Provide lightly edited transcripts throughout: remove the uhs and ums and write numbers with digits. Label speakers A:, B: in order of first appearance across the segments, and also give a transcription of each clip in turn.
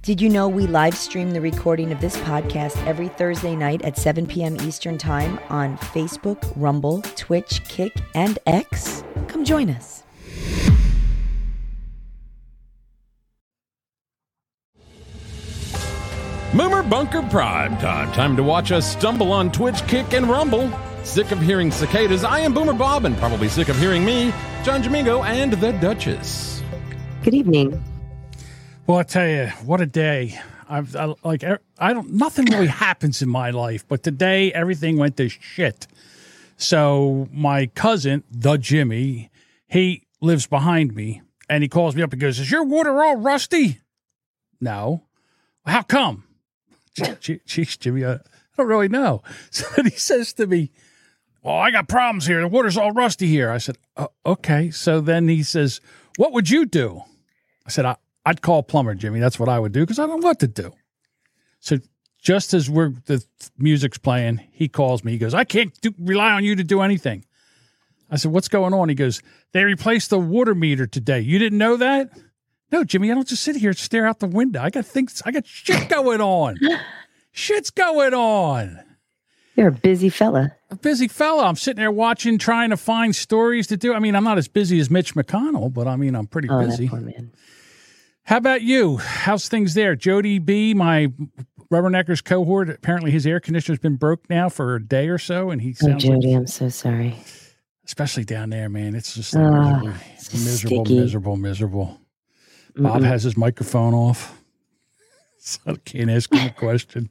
A: Did you know we live stream the recording of this podcast every Thursday night at 7 p.m. Eastern Time on Facebook, Rumble, Twitch, Kick, and X? Come join us.
B: Boomer Bunker Prime Time. Time to watch us stumble on Twitch, Kick, and Rumble. Sick of hearing cicadas, I am Boomer Bob, and probably sick of hearing me, John Jamingo, and the Duchess.
A: Good evening.
C: Well, I tell you, what a day! Nothing really happens in my life, but today everything went to shit. So my cousin, the Jimmy, he lives behind me, and he calls me up and goes, "Is your water all rusty?" No. How come? Jeez, Jimmy, I don't really know. So then he says to me, "Well, I got problems here. The water's all rusty here." I said, "Okay." So then he says, "What would you do?" I said, I'd call a plumber, Jimmy. That's what I would do because I don't know what to do. So just as the music's playing, he calls me. He goes, "I can't rely on you to do anything." I said, "What's going on?" He goes, "They replaced the water meter today. You didn't know that?" "No, Jimmy, I don't just sit here and stare out the window. I got shit going on. Shit's going on."
A: You're a busy fella.
C: A busy fella. I'm sitting there watching, trying to find stories to do. I mean, I'm not as busy as Mitch McConnell, but I mean, I'm pretty busy.
A: That poor man.
C: How about you? How's things there? Jody B., my Rubberneckers cohort, apparently his air conditioner's been broke now for a day or so, and he sounds
A: Jody, I'm so sorry.
C: Especially down there, man. It's just like miserable. Bob has his microphone off, so I can't ask him a question.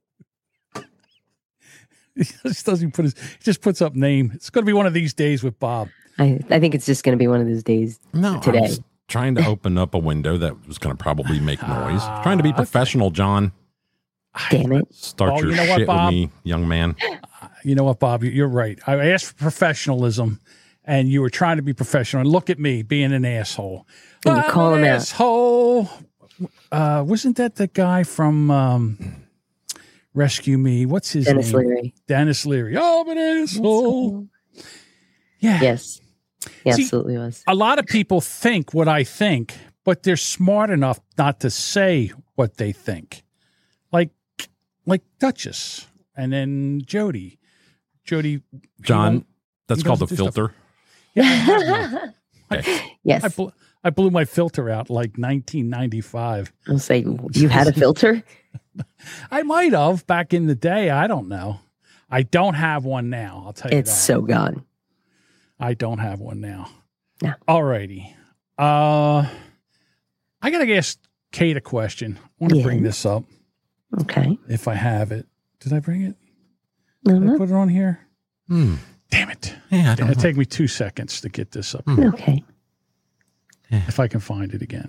C: He just doesn't he just puts up name. It's going to be one of these days with Bob.
A: I think it's just going to be one of those days today.
B: I was trying to open up a window that was going to probably make noise. Trying to be professional, John.
A: Damn it.
B: Start your shit with me, young man.
C: You know what, Bob? You're right. I asked for professionalism, and you were trying to be professional. And look at me being an asshole.
A: And you call him out.
C: Asshole. Wasn't that the guy from Rescue Me? What's his
A: Dennis
C: name?
A: Leary.
C: Dennis Leary. Oh, I'm an asshole. Yeah.
A: Yes. He
C: See,
A: absolutely was.
C: A lot of people think what I think, but they're smart enough not to say what they think. Like Duchess and then Jody.
B: John, that's called a filter.
C: Yeah.
A: Yes.
C: I blew my filter out like 1995.
A: I'll say, you had a filter?
C: I might have back in the day. I don't know. I don't have one now. I'll tell you
A: It's
C: that.
A: so gone.
C: I don't have one now.
A: No.
C: All righty. I got to ask Kate a question. I want to bring this up.
A: Okay.
C: If I have it. Did I bring it?
A: Mm-hmm.
C: Did I put it on here?
B: Damn
C: it.
B: Yeah,
C: It'll take me 2 seconds to get this up.
A: Okay.
C: If I can find it again.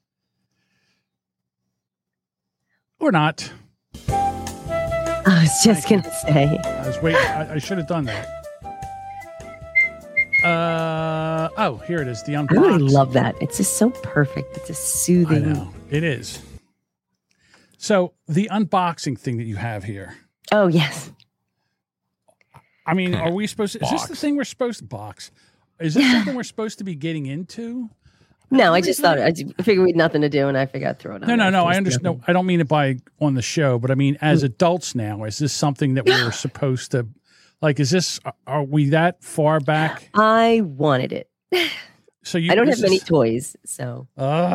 C: Or not.
A: I was just going to say.
C: I was waiting. I should have done that. Here it is. The unboxing.
A: I really love that. It's just so perfect. It's a soothing.
C: I know. It is. So the unboxing thing that you have here.
A: Oh, yes.
C: I mean, are we supposed to, is this the thing we're supposed to box? Is this something we're supposed to be getting into?
A: No, I just thought, I figured we had nothing to do and I figured I'd throw it on.
C: No. I understand. No, I don't mean it on the show, but I mean, as adults now, is this something that we're supposed to, are we that far back?
A: I wanted it.
C: So
A: I don't have many toys, so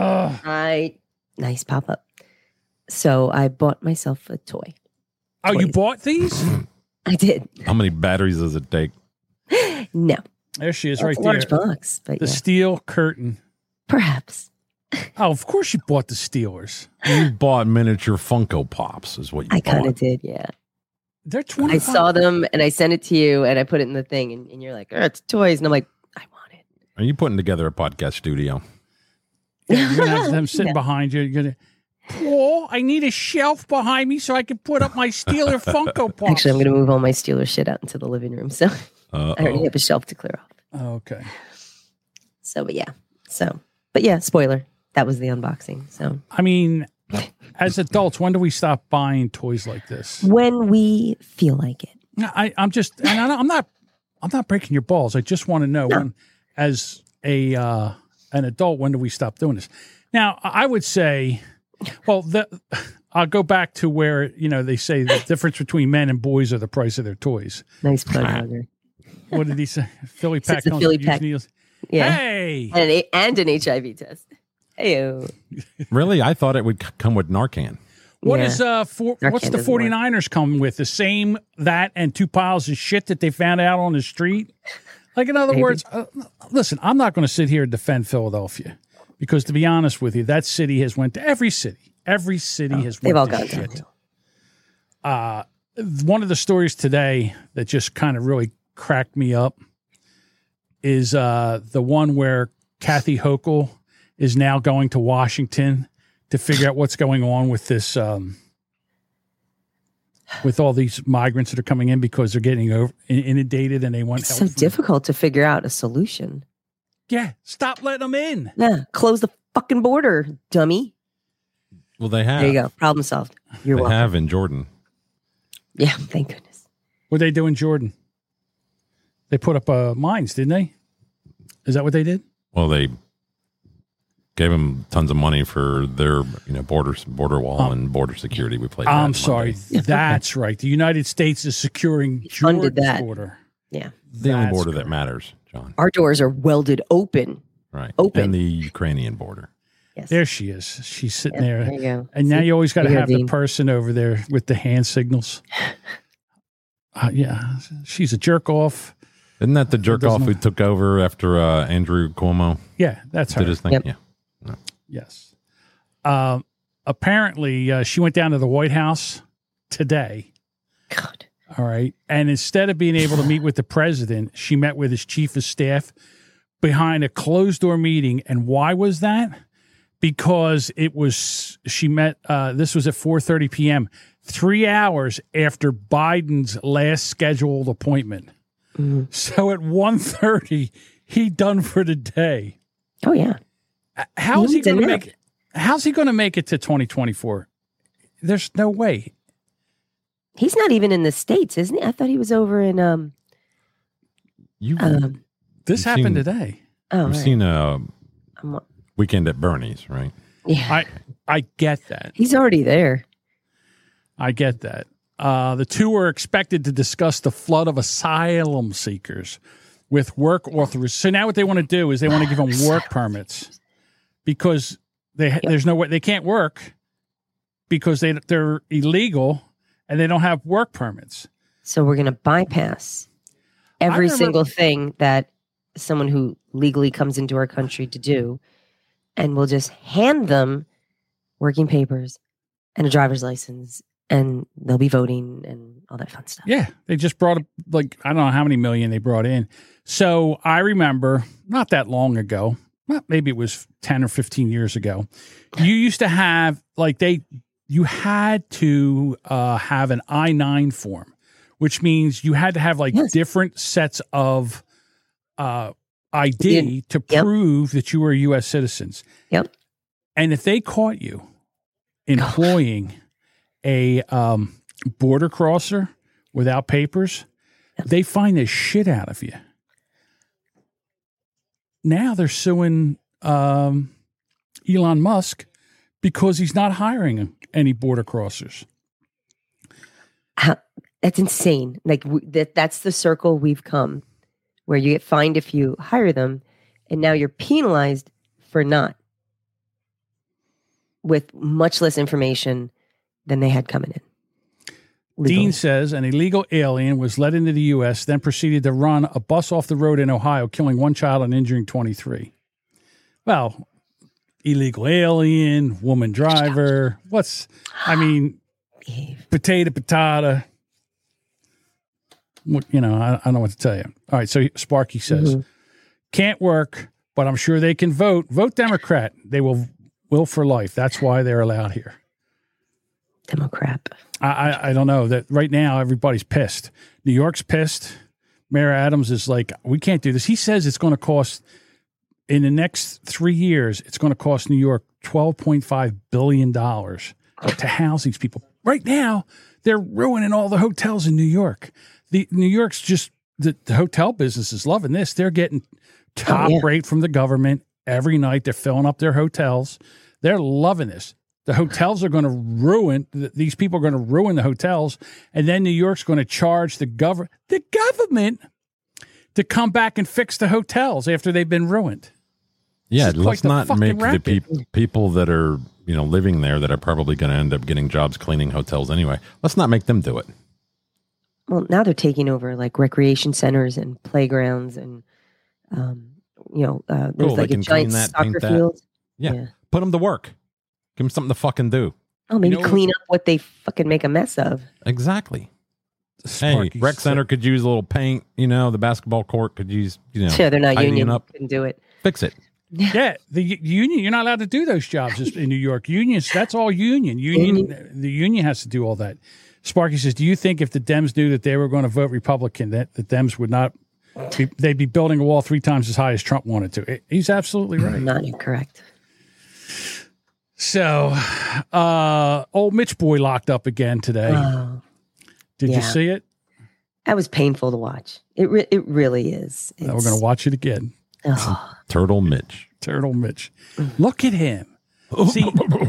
A: nice pop up. So I bought myself a toy.
C: Oh, you bought these?
A: I did.
B: How many batteries does it take?
A: No.
C: There she is,
A: That's
C: right
A: a
C: there.
A: large box, but
C: the steel curtain.
A: Perhaps.
C: Oh, of course you bought the Steelers.
B: You bought miniature Funko Pops, is what you bought.
A: I kind of did, yeah.
C: They're 25.
A: I saw them and I sent it to you and I put it in the thing and you're like, it's toys. And I'm like, I want it.
B: Are you putting together a podcast studio?
C: Yeah, you're going to have them sitting behind you. You're going to, I need a shelf behind me so I can put up my Steeler Funko Pops.
A: Actually, I'm going to move all my Steelers shit out into the living room. So I already have a shelf to clear off.
C: Oh, okay.
A: So, but yeah, spoiler. That was the unboxing. So,
C: I mean, as adults, when do we stop buying toys like this?
A: When we feel like it.
C: I'm not breaking your balls. I just want to know when, as an adult, when do we stop doing this? Now, I would say Well, I'll go back to where, they say the difference between men and boys are the price of their toys.
D: Nice pun, Roger.
C: What did he say? Philly Pack.
D: The Philly Pack. Yeah.
C: Hey!
D: And an HIV test. Hey-o.
B: Really? I thought it would come with Narcan.
C: What's the 49ers come with? The same, that, and 2 piles of shit that they found out on the street? Like, in other words, listen, I'm not going to sit here and defend Philadelphia because, to be honest with you, that city has went to every city. Every city has went to shit. One of the stories today that just kind of really cracked me up is the one where Kathy Hochul is now going to Washington to figure out what's going on with this, with all these migrants that are coming in because they're getting inundated and they want help.
D: It's so difficult to figure out a solution.
C: Yeah, stop letting them in.
D: Yeah, close the fucking border, dummy.
B: Well, they have.
D: There you go. Problem solved. You're welcome.
B: They have in Jordan.
D: Yeah, thank goodness.
C: What they do in Jordan? They put up mines, didn't they? Is that what they did?
B: Well, they gave them tons of money for their, border wall and border security. We played.
C: I'm sorry, that's right. The United States is securing Jordan's border.
D: Yeah,
B: the only border that matters, John.
D: Our doors are welded open.
B: Right,
D: open.
B: And the Ukrainian border.
D: Yes.
C: There she is. She's sitting there.
D: There you go.
C: And now you always got to have the person over there with the hand signals. Yeah, she's a jerk off.
B: Isn't that the jerk off who took over after Andrew Cuomo?
C: Yeah, that's her.
B: Did his thing?
D: Yep.
B: Yeah. No.
C: Yes. Apparently, she went down to the White House today.
D: God.
C: All right. And instead of being able to meet with the president, she met with his chief of staff behind a closed door meeting. And why was that? Because she met, this was at 4:30 p.m., 3 hours after Biden's last scheduled appointment. Mm-hmm. So at 1:30, he done for the day.
D: Oh, yeah.
C: How's he going to make it to 2024? There's no way.
D: He's not even in the States, isn't he? I thought he was over in
C: this happened today.
D: Oh,
B: I've seen Weekend at Bernie's, right?
D: Yeah.
C: I get that.
D: He's already there.
C: I get that. The two are expected to discuss the flood of asylum seekers with work authorities. So now what they want to do is they want to give them work permits because there's no way they can't work because they're illegal and they don't have work permits.
D: So we're going to bypass every single thing that someone who legally comes into our country to do, and we'll just hand them working papers and a driver's license, and they'll be voting and all that fun stuff.
C: Yeah, they just brought I don't know how many million they brought in. So I remember not that long ago, maybe it was 10 or 15 years ago, you used to have you had to have an I-9 form, which means you had to have different sets of ID to prove that you were U.S. citizens.
D: Yep.
C: And if they caught you employing a border crosser without papers, they fine the shit out of you. Now they're suing Elon Musk because he's not hiring any border crossers.
D: That's insane. That's the circle we've come, where you get fined if you hire them, and now you're penalized for not, with much less information than they had coming in. Legally.
C: Dean says an illegal alien was let into the U.S., then proceeded to run a bus off the road in Ohio, killing one child and injuring 23. Well, illegal alien, woman driver. Potato. I don't know what to tell you. All right, so Sparky says, can't work, but I'm sure they can vote. Vote Democrat. They will for life. That's why they're allowed here.
D: Democrat.
C: I don't know. That right now everybody's pissed. New York's pissed. Mayor Adams is like, we can't do this. He says it's going to cost, in the next 3 years, it's going to cost New York $12.5 billion to house these people. Right now, they're ruining all the hotels in New York. New York's just, the hotel business is loving this. They're getting top rate from the government every night. They're filling up their hotels. They're loving this. The hotels are going to ruin. These people are going to ruin the hotels, and then New York's going to charge the government to come back and fix the hotels after they've been ruined.
B: Yeah, let's not make
C: racket.
B: the people that are living there that are probably going to end up getting jobs cleaning hotels anyway. Let's not make them do it.
D: Well, now they're taking over like recreation centers and playgrounds, and there's
B: Cool,
D: like
B: they
D: a
B: can
D: giant
B: clean that,
D: soccer
B: paint that.
D: field.
B: Yeah. Put them to work. Give them something to fucking do.
D: Oh, maybe clean up what they fucking make a mess of.
B: Exactly.
C: Sparky's
B: Hey, rec center could use a little paint. The basketball court could use.
D: Yeah, they're not
B: tidying
D: union.
B: up.
D: Couldn't do it.
B: Fix it.
C: Yeah, the union. You're not allowed to do those jobs in New York. Unions. That's all union. The union has to do all that. Sparky says, "Do you think if the Dems knew that they were going to vote Republican, that the Dems would not? They'd be building a wall 3 times as high as Trump wanted to." He's absolutely right.
D: Not incorrect.
C: So, old Mitch boy locked up again today. Did you see it?
D: That was painful to watch. It really is.
C: We're going to watch it again.
B: Turtle Mitch.
C: Turtle Mitch. Look at him. See,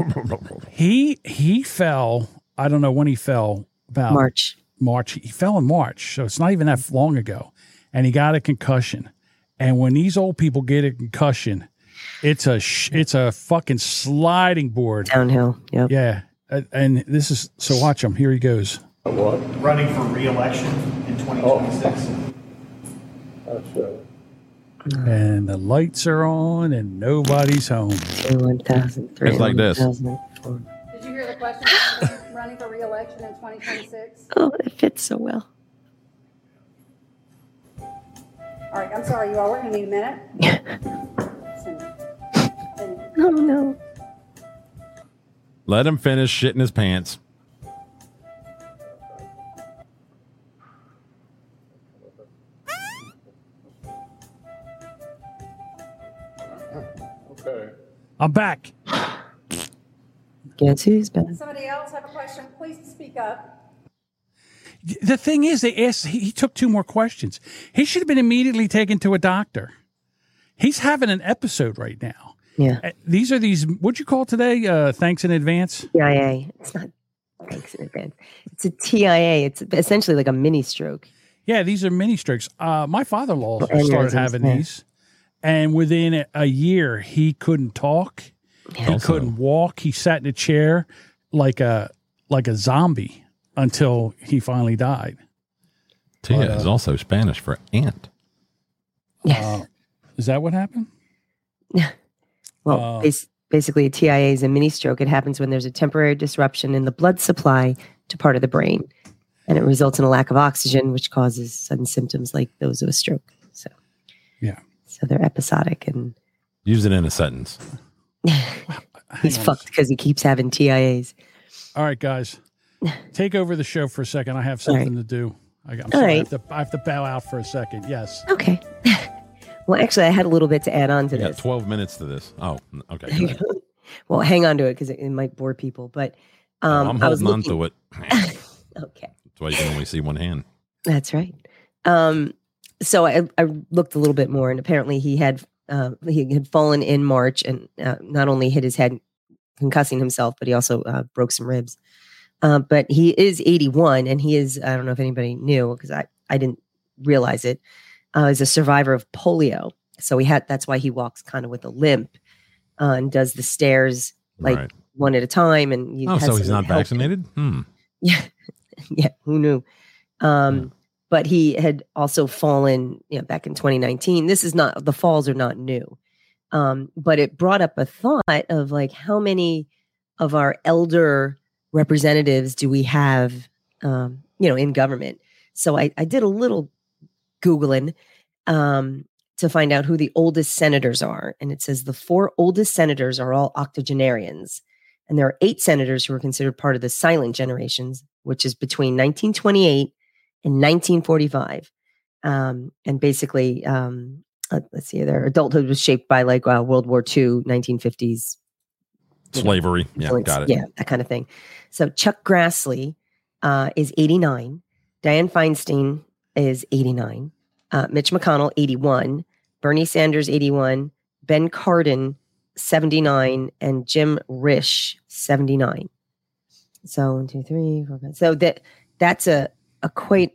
C: he fell. I don't know when he fell. About March. He fell in March, so it's not even that long ago. And he got a concussion. And when these old people get a concussion, it's a fucking sliding board
D: downhill. Yep.
C: Yeah. And this is so. Watch him. Here he goes.
E: What? Running for re-election in 2026. That's right.
C: And the lights are on, and nobody's home.
D: 1,003.
B: It's like this.
F: Did you hear the question? Running for re-election in 2026.
D: Oh, it fits so well.
F: All right, I'm sorry, you all. We're going to need a minute.
D: Oh no!
B: Let him finish shitting his pants.
E: Okay.
C: I'm back.
D: Guess who's back?
F: Somebody else have a question? Please speak up.
C: The thing is, they asked. He took 2 more questions. He should have been immediately taken to a doctor. He's having an episode right now.
D: Yeah.
C: These are what'd you call today? Thanks in advance?
D: TIA. It's not thanks in advance. It's a TIA. It's essentially like a mini stroke.
C: Yeah, these are mini strokes. My father-in-law started having these. And within a year, he couldn't talk.
D: Yeah.
C: He couldn't walk. He sat in a chair like a zombie until he finally died.
B: Tia is also Spanish for ant.
D: Yes.
C: Is that what happened?
D: Well, basically, a TIA is a mini stroke. It happens when there's a temporary disruption in the blood supply to part of the brain, and it results in a lack of oxygen, which causes sudden symptoms like those of a stroke. So,
C: yeah.
D: So they're episodic, and
B: use it in a sentence.
D: He's fucked because he keeps having TIAs.
C: All right, guys, take over the show for a second. I have something to do. I'm sorry,
D: right.
C: I have to bow out for a second. Yes.
D: Okay. Well, actually, I had a little bit to add on to this.
B: 12 minutes to this. Oh, okay.
D: Well, hang on to it because it might bore people. But
B: I'm holding on to it.
D: Okay.
B: That's why you can only see one hand.
D: That's right. So I looked a little bit more, and apparently he had fallen in March and not only hit his head, concussing himself, but he also broke some ribs. But he is 81, and he is, I don't know if anybody knew because I didn't realize it, is a survivor of polio. So that's why he walks kind of with a limp and does the stairs like one at a time. And
B: so he's not vaccinated?
D: Yeah. Yeah. Who knew? But he had also fallen, back in 2019. The falls are not new. But it brought up a thought of like, how many of our elder representatives do we have, in government? So I did a little Googling to find out who the oldest senators are. And it says the 4 oldest senators are all octogenarians. And there are 8 senators who are considered part of the silent generations, which is between 1928 and 1945. And basically, let's see, their adulthood was shaped by like World War II, 1950s.
B: Slavery. Yeah, got it.
D: Yeah, that kind of thing. So Chuck Grassley is 89. Dianne Feinstein is 89. Mitch McConnell, 81. Bernie Sanders, 81. Ben Cardin, 79, and Jim Risch 79. So 1, 2, 3, 4, 5. So that's a quite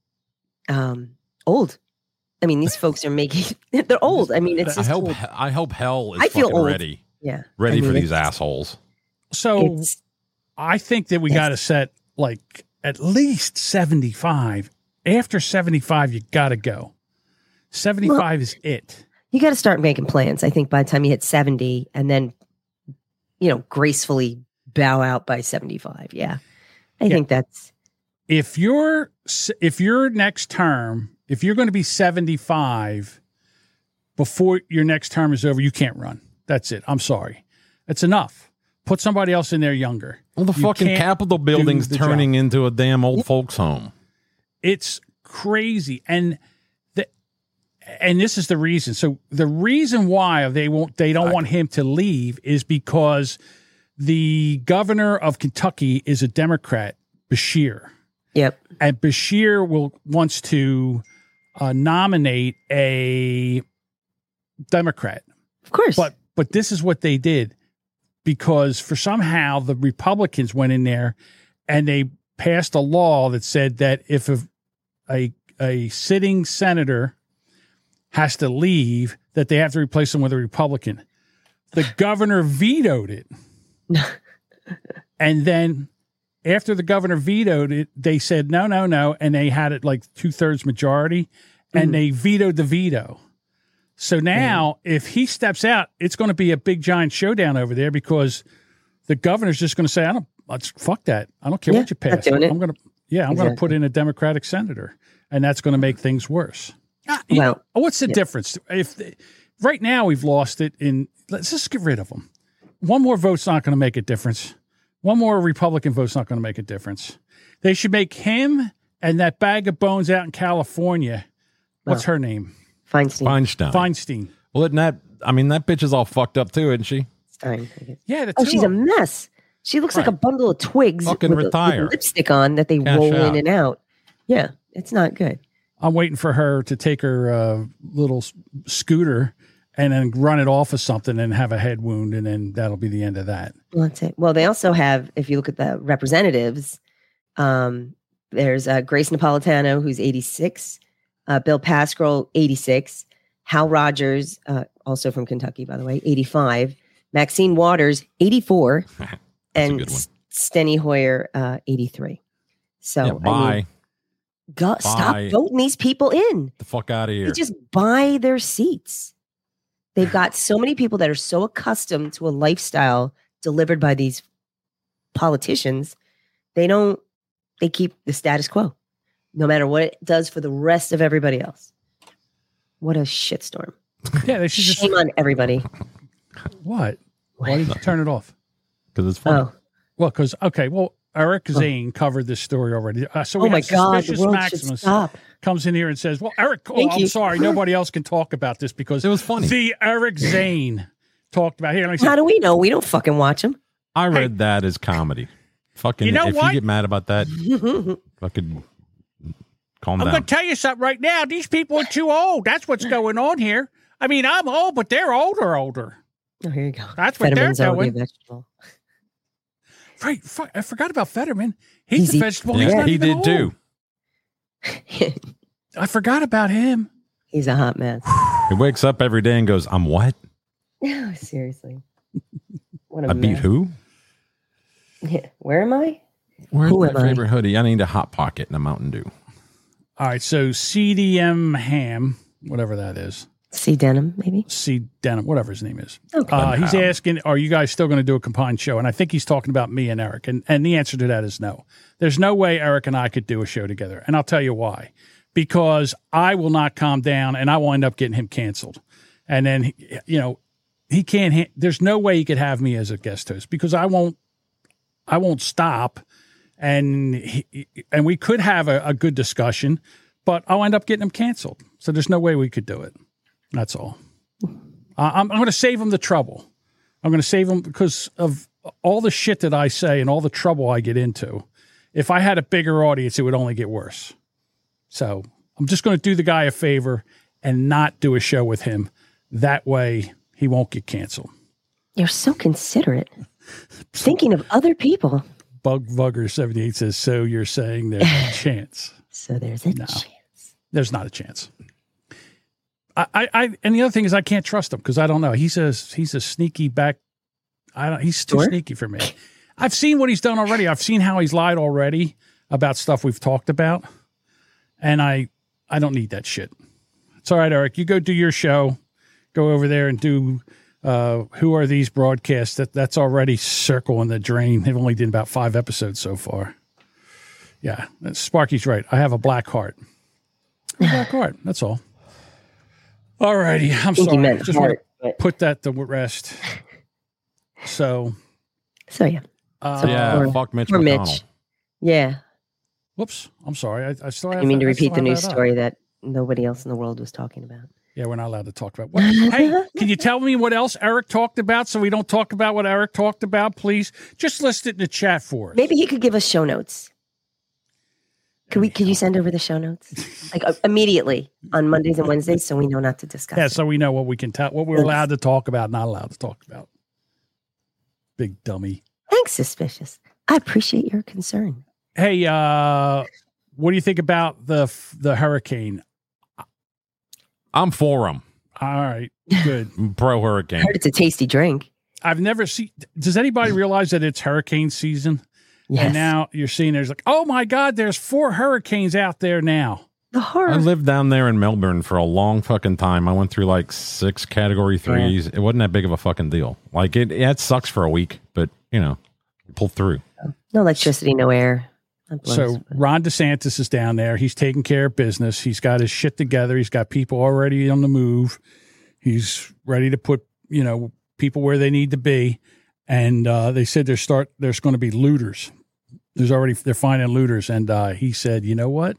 D: old. I mean, these folks are making. They're old. I mean, it's.
B: I hope hell is
D: I feel
B: fucking
D: old.
B: ready.
D: Yeah,
B: Ready
D: I mean,
B: for these assholes.
C: So I think that we got to set like at least 75. After 75, you got to go. 75 is it.
D: You got to start making plans. I think by the time you hit 70, and then, gracefully bow out by 75. Yeah, I think that's.
C: If your next term, if you're going to be 75 before your next term is over, you can't run. That's it. I'm sorry. That's enough. Put somebody else in there younger.
B: Well, the fucking Capitol building's turning into a damn old folks home.
C: It's crazy. And this is the reason. So the reason why they don't want him to leave is because the governor of Kentucky is a Democrat, Beshear.
D: Yep.
C: And Beshear wants to nominate a Democrat.
D: Of course.
C: But this is what they did, because for somehow the Republicans went in there and they passed a law that said that if a sitting senator has to leave, that they have to replace him with a Republican. The governor vetoed it. And then after the governor vetoed it, they said, no. And they had it like 2/3 majority, and they vetoed the veto. So now if he steps out, it's going to be a big giant showdown over there, because the governor's just going to say, fuck that. I don't care what you pass. I'm going to put in a Democratic senator, and that's going to make things worse. What's the difference? Right now we've lost it let's just get rid of them. One more vote's not going to make a difference. One more Republican vote's not going to make a difference. They should make him and that bag of bones out in California. What's her name? Feinstein.
B: Well, that bitch is all fucked up too, isn't she?
D: Stein.
C: Yeah.
D: She's a mess. She looks like a bundle of twigs with lipstick on that they roll in and out. Yeah, it's not good.
C: I'm waiting for her to take her little scooter and then run it off of something and have a head wound, and then that'll be the end of that.
D: Well, that's it. Well, they also have, if you look at the representatives, there's Grace Napolitano, who's 86, Bill Pascrell, 86, Hal Rogers, also from Kentucky, by the way, 85, Maxine Waters, 84, and Steny Hoyer, 83. So,
B: bye.
D: Stop voting these people in.
B: The fuck out of here.
D: They just buy their seats. They've got so many people that are so accustomed to a lifestyle delivered by these politicians. They keep the status quo, no matter what it does for the rest of everybody else. What a shitstorm.
C: Yeah, they should
D: Shame on everybody.
C: What? Why did you turn it off?
B: Because it's funny.
C: Well, Eric Zane covered this story already. So we
D: my God,
C: Suspicious
D: the world
C: Maximus
D: should stop.
C: comes in here and says, well, Eric, I'm sorry, nobody else can talk about this because
B: it was funny.
C: The Eric Zane talked about here.
D: How do we know? We don't fucking watch him.
B: I read that as comedy. Fucking, if you get mad about that, fucking calm down.
C: I'm going to tell you something right now. These people are too old. That's what's going on here. I mean, I'm old, but they're older.
D: Oh, here you go.
C: That's what
D: Fetterman's
C: they're
D: already
C: doing.
D: a vegetable.
C: Right. I forgot about Fetterman. He's a vegetable.
B: Yeah, he did too.
C: I forgot about him.
D: He's a hot mess.
B: He wakes up every day and goes, I'm what?
D: No, seriously. What a
B: I
D: mess.
B: beat who?
D: Yeah. Where am I?
B: Where's my favorite hoodie? I need a Hot Pocket and a Mountain Dew.
C: All right. So CDM Ham, whatever that is.
D: C. Denham, maybe?
C: C. Denham, whatever his name is.
D: Okay.
C: He's asking, are you guys still going to do a combined show? And I think he's talking about me and Eric. And the answer to that is no. There's no way Eric and I could do a show together. And I'll tell you why. Because I will not calm down and I will end up getting him canceled. And then, he can't, there's no way he could have me as a guest host because I won't stop. And we could have a good discussion, but I'll end up getting him canceled. So there's no way we could do it. That's all. I'm going to save him the trouble. I'm going to save him because of all the shit that I say and all the trouble I get into. If I had a bigger audience, it would only get worse. So I'm just going to do the guy a favor and not do a show with him. That way he won't get canceled.
D: You're so considerate. Thinking of other people.
C: Bugger 78 says, so you're saying there's a chance.
D: So there's a chance.
C: There's not a chance. And the other thing is I can't trust him because I don't know. He's a sneaky back. He's too sneaky for me. I've seen what he's done already. I've seen how he's lied already about stuff we've talked about. And I don't need that shit. It's all right, Eric. You go do your show. Go over there and do Who Are These broadcasts. That's already circling the drain. They've only did about 5 episodes so far. Yeah, Sparky's right. I have a black heart. A black heart. That's all. All righty. I'm sorry. I just want to put that to rest. So
D: yeah.
B: Fuck Mitch McConnell.
D: Mitch. Yeah.
C: Whoops. I'm sorry. I still have.
D: You mean to repeat the news story that nobody else in the world was talking about?
C: Yeah, we're not allowed to talk about. Hey, can you tell me what else Eric talked about so we don't talk about what Eric talked about, please? Just list it in the chat for us.
D: Maybe he could give us show notes. Could you send over the show notes like immediately on Mondays and Wednesdays so we know not to discuss?
C: Yeah,
D: it.
C: so we know what we can tell, what we're allowed to talk about, not allowed to talk about. Big dummy.
D: Thanks, Suspicious. I appreciate your concern.
C: Hey, what do you think about the hurricane?
B: I'm for him.
C: All right, good.
B: Pro hurricane.
D: I heard it's a tasty drink.
C: I've never seen. Does anybody realize that it's hurricane season?
D: Yes.
C: And now you're seeing there's like, oh my God, there's 4 hurricanes out there now.
D: The horror.
B: I lived down there in Melbourne for a long fucking time. I went through like 6 category 3s. It wasn't that big of a fucking deal. Like it sucks for a week, but you pull through.
D: No electricity, no air.
C: So Ron DeSantis is down there. He's taking care of business. He's got his shit together. He's got people already on the move. He's ready to put, people where they need to be. And they said there's going to be looters. They're finding looters. And he said, you know what?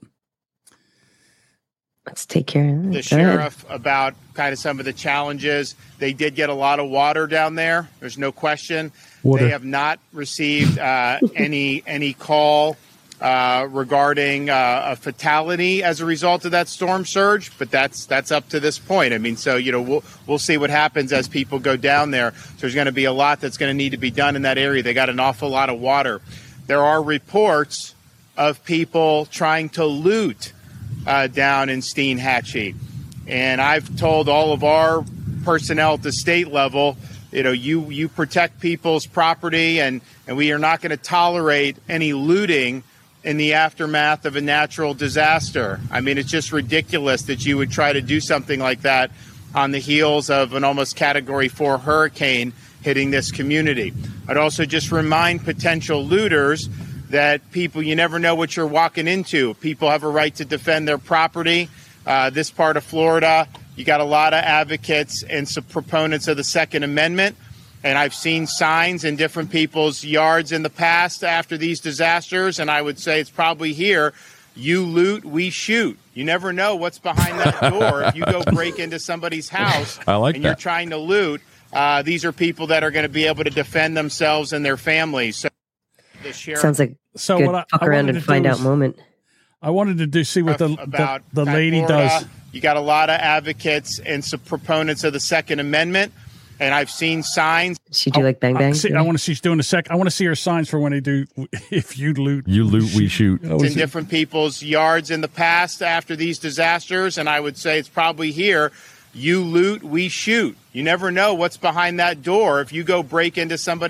D: Let's take care of
G: the sheriff about kind of some of the challenges. They did get a lot of water down there. There's no question. They have not received any call regarding a fatality as a result of that storm surge, but that's up to this point. I mean, so we'll see what happens as people go down there. So there's going to be a lot that's going to need to be done in that area. They got an awful lot of water. There are reports of people trying to loot down in Steinhatchee, and I've told all of our personnel at the state level, you protect people's property, and we are not going to tolerate any looting in the aftermath of a natural disaster. I mean, it's just ridiculous that you would try to do something like that on the heels of an almost Category 4 hurricane hitting this community. I'd also just remind potential looters that you never know what you're walking into. People have a right to defend their property. This part of Florida, you got a lot of advocates and some proponents of the Second Amendment. And I've seen signs in different people's yards in the past after these disasters, and I would say it's probably here. You loot, we shoot. You never know what's behind that door. If you go break into somebody's house you're trying to loot, these are people that are going to be able to defend themselves and their families. So the sheriff,
D: sounds like good fuck around and find out moment.
C: I wanted to see what the lady
G: Florida,
C: does.
G: You got a lot of advocates and some proponents of the Second Amendment. And I've seen signs.
D: She do like bang bang?
C: I want to see she's doing I want to see her signs for when they do. If you loot,
B: we shoot.
G: In different people's yards in the past after these disasters, and I would say it's probably here. You loot, we shoot. You never know what's behind that door. If you go break into somebody,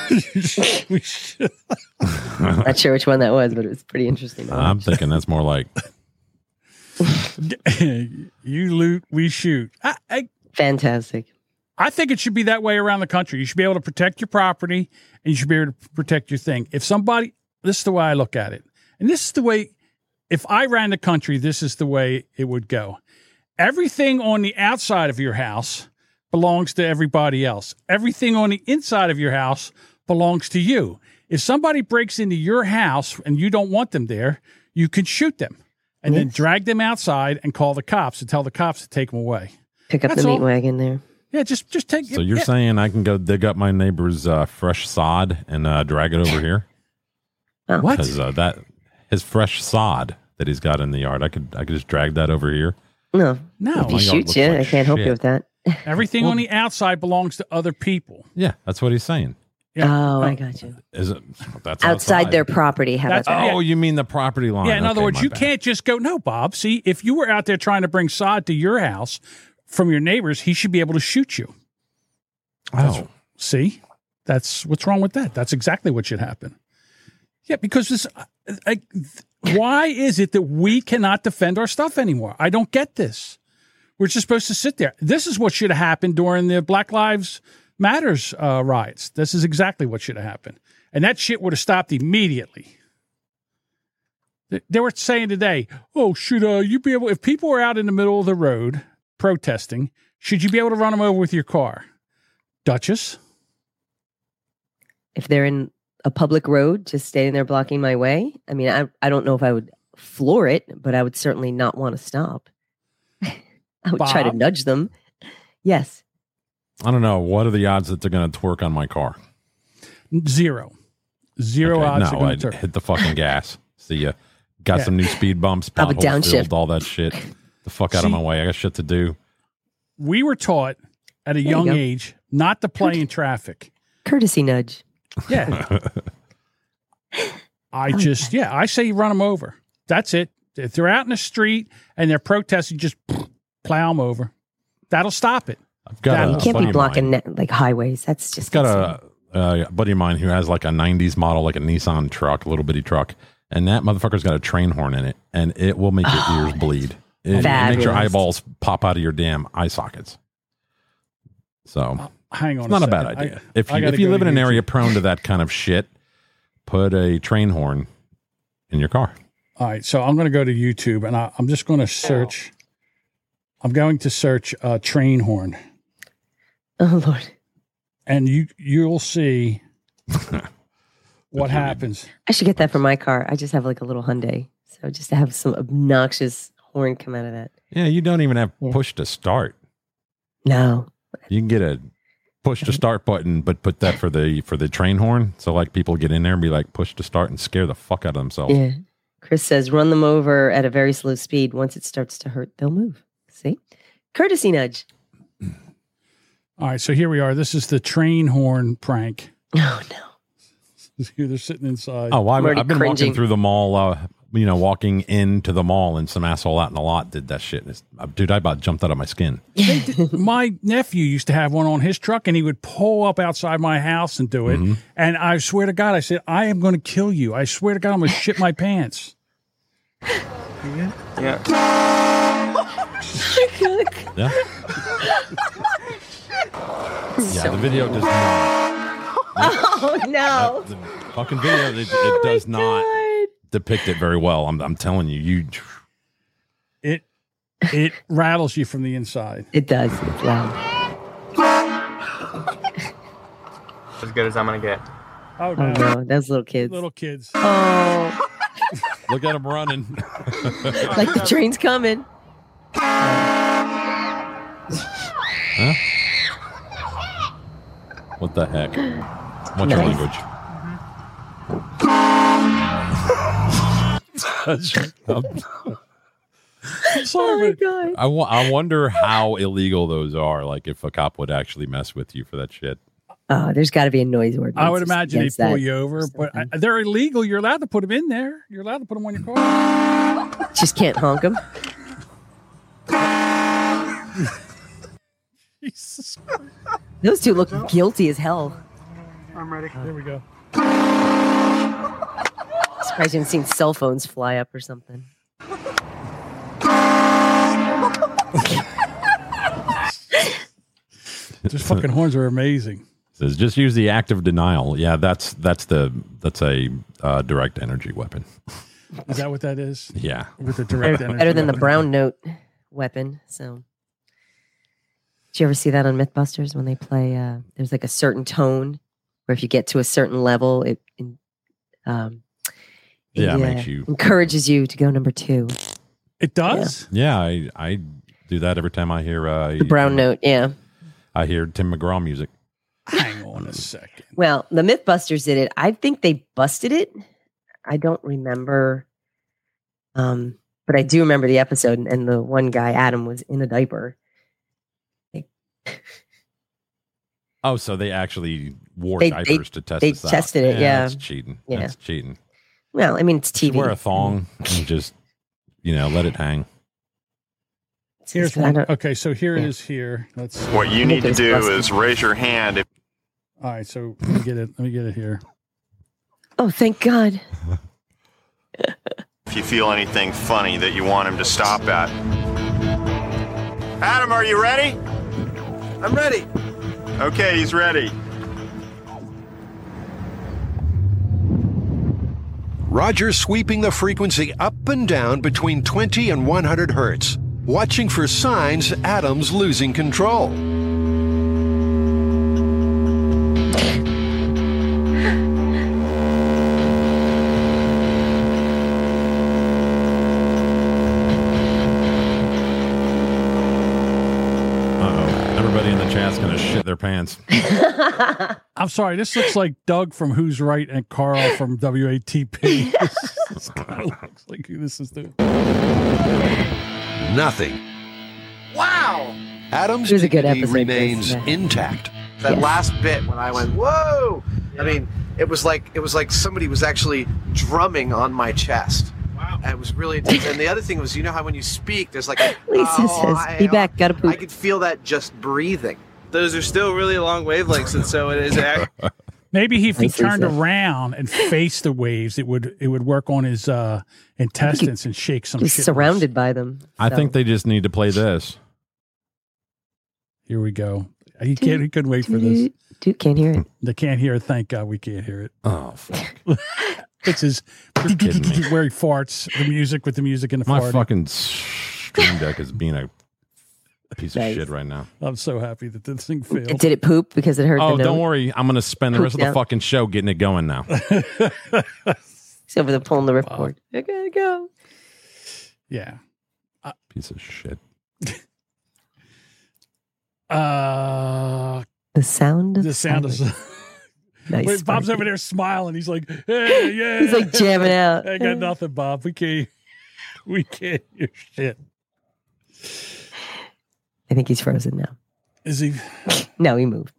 D: Not sure which one that was, but it was pretty interesting.
B: I'm thinking that's more like
C: you loot, we shoot.
D: Fantastic.
C: I think it should be that way around the country. You should be able to protect your property and you should be able to protect your thing. If somebody, this is the way I look at it. And this is the way, if I ran the country, this is the way it would go. Everything on the outside of your house belongs to everybody else. Everything on the inside of your house belongs to you. If somebody breaks into your house and you don't want them there, you can shoot them and then drag them outside and call the cops and tell the cops to take them away.
D: Pick up the meat wagon there.
C: Yeah, just take.
B: So you're saying I can go dig up my neighbor's fresh sod and drag it over here?
D: Oh.
C: What?
B: Because his fresh sod that he's got in the yard, I could just drag that over here.
D: No. If he shoots you, I can't help you with that.
C: Everything on the outside belongs to other people.
B: Yeah, that's what he's saying.
C: Yeah.
D: Oh, I got you.
B: Is it? That's
D: Outside their property. How about
C: That's-
D: that?
B: Oh, you mean the property line?
C: Yeah, in other
B: Okay,
C: words,
B: my
C: you
B: bad.
C: can't just go, no, Bob. See, if you were out there trying to bring sod to your house from your neighbors, he should be able to shoot you.
B: Oh,
C: See, that's what's wrong with that. That's exactly what should happen. Yeah, because this. Why is it that we cannot defend our stuff anymore? I don't get this. We're just supposed to sit there. This is what should have happened during the Black Lives Matters riots. This is exactly what should have happened, and that shit would have stopped immediately. They were saying today, "Oh, should you be able? If people were out in the middle of the road protesting, should you be able to run them over with your car?" Duchess.
D: If they're in a public road, just standing there blocking my way. I mean, I don't know if I would floor it, but I would certainly not want to stop. I would try to
C: Bob?
D: nudge them. Yes.
B: I don't know. What are the odds that they're going to twerk on my car?
C: Zero
B: Okay,
C: odds.
B: no,
C: are
B: I'd
C: going to
B: hit the fucking gas. See ya. Got
C: Yeah.
B: some new speed bumps,
D: I would
B: pothole
D: downshift.
B: filled, all that shit. The fuck out of
C: See-
B: my way. I got shit to do.
C: We were taught at a
D: you
C: young
D: go.
C: age not to play in traffic.
D: Courtesy nudge.
C: Yeah. I say you run them over. That's it. If they're out in the street and they're protesting, just plow them over. That'll stop it.
B: I've got
C: That-
B: a
D: You can't
B: buddy
D: be
B: of
D: blocking
B: mine.
D: like highways. That's just
B: Got
D: insane.
B: a buddy of mine who has like a 90s model, like a Nissan truck, a little bitty truck. And that motherfucker's got a train horn in it. And it will make your ears bleed. It makes your
D: Fabulous.
B: eyeballs pop out of your damn eye sockets. So
C: Hang on.
B: it's not a
C: second.
B: bad idea.
C: I
B: If
C: gotta
B: you
C: go
B: live
C: to
B: in an
C: YouTube.
B: area prone to that kind of shit, put a train horn in your car.
C: All right, so I'm going to go to YouTube and I'm just going to search. I'm going to search train horn,
D: Oh, Lord.
C: and you'll see what happens.
D: I should get that for my car. I just have like a little Hyundai. So just to have some obnoxious horn come out of that.
B: Yeah, you don't even have
D: Yeah.
B: push to start.
D: No.
B: You can get a push to start button, but put that for the train horn. So like people get in there and be like push to start and scare the fuck out of themselves.
D: Yeah. Chris says run them over at a very slow speed. Once it starts to hurt, they'll move. See? Courtesy nudge.
C: All right, so here we are. This is the train horn prank.
D: Oh, no.
C: They're sitting inside.
B: Oh, well,
D: I'm already
B: I've been
D: cringing.
B: walking through the mall, walking into the mall, and some asshole out in the lot did that shit. Dude, I about jumped out of my skin.
C: My nephew used to have one on his truck, and he would pull up outside my house and do it.
B: Mm-hmm.
C: And I swear to God, I said, I am going to kill you. I swear to God, I'm going to shit my pants.
B: Yeah. Yeah, the video does not.
D: Oh, no.
B: The fucking video, it does not depict it very well. I'm telling you,
C: It rattles you from the inside.
D: It does. It's loud.
H: As good as I'm gonna get.
C: Oh,
D: Oh,
C: no.
D: no. Those little kids.
C: Little kids.
D: Oh,
B: look at him running.
D: like the train's coming.
B: Huh? What the heck? What's your
D: Nice.
B: language?
D: Oh, my God.
B: I wonder how illegal those are. Like if a cop would actually mess with you for that shit.
D: Oh, there's got to be a noise ordinance.
C: I would imagine they'd
D: against
C: pull
D: that.
C: you over, but they're illegal. You're allowed to put them in there. You're allowed to put them on your car.
D: Just can't honk them.
C: Jesus.
D: Those two look guilty as hell.
H: I'm ready.
C: There we go.
D: Surprised you haven't seen cell phones fly up or something.
C: Those fucking horns are amazing.
B: Says just use the active denial. Yeah, that's a direct energy weapon.
C: Is that what that is?
B: Yeah.
C: With the direct energy.
D: Better than the
C: weapon?
D: brown note weapon. So, did you ever see that on MythBusters when they play? There's like a certain tone where if you get to a certain level, it
B: Makes you.
D: encourages you to go number 2.
C: It does?
B: Yeah, I do that every time I hear
D: The brown note, yeah.
B: I hear Tim McGraw music.
C: Hang on a second.
D: Well, the MythBusters did it. I think they busted it. I don't remember, but I do remember the episode. And the one guy, Adam, was in a diaper. They
B: Oh, so they actually wore
D: They-
B: diapers to test
D: they
B: this out.
D: tested it, yeah.
B: That's cheating.
D: Yeah.
B: That's cheating.
D: Well, I mean, it's
B: Just
D: TV.
B: wear a thong and just, let it hang.
C: Here's
D: I
C: one.
D: don't-
C: Okay, so here it is here. Let's.
I: What you need to do is raise your hand.
C: All right, so let me get it. Let me get it here.
D: Oh, thank God.
I: If you feel anything funny that you want him to stop at. Adam, are you ready?
J: I'm ready.
I: Okay, he's ready.
K: Roger sweeping the frequency up and down between 20 and 100 hertz, watching for signs Adam's losing control.
B: Everybody in the chat's going to shit their pants.
C: I'm sorry. This looks like Doug from Who's Right and Carl from WATP. This kind of looks like who this is doing.
K: Nothing.
J: Wow.
K: Adam's
D: It was a good
K: dignity
D: episode,
K: remains
D: Chris.
K: intact.
J: That last bit when I went, whoa! I mean, it was like somebody was actually drumming on my chest. Wow. It was really intense. And the other thing was, you know how when you speak, there's like a
D: Lisa says, "Be back, gotta poop."
J: I could feel that just breathing.
L: Those are still really long wavelengths, and so it is.
C: Maybe if he
D: Nice,
C: turned
D: Lisa.
C: around and faced the waves, it would work on his intestines and shake some
D: He's
C: shit.
D: surrounded by them.
B: I
D: so.
B: think they just need to play this.
C: Here we go. He couldn't wait for this.
D: Dude, can't hear it.
C: They can't hear it. Thank God we can't hear it.
B: Oh, fuck.
C: It's his
B: kidding me.
C: where he farts, the music with the music and the
B: My
C: farting.
B: fucking stream deck is being a piece of
D: Nice.
B: shit right now.
C: I'm so happy that this thing failed.
D: Did it poop because it heard
B: Oh,
D: the note?
B: don't worry. I'm going to spend the rest of the
D: Poop
B: fucking show getting it going now.
D: He's over there pulling the ripcord. I gotta go.
C: Yeah.
B: Piece of shit.
C: The
D: sound of
C: sound of
D: Nice.
C: Wait, Bob's over there smiling. He's like, hey, yeah.
D: He's like jamming out.
C: I got nothing, Bob. We can't hear shit.
D: I think he's frozen now.
C: Is he?
D: No, he moved.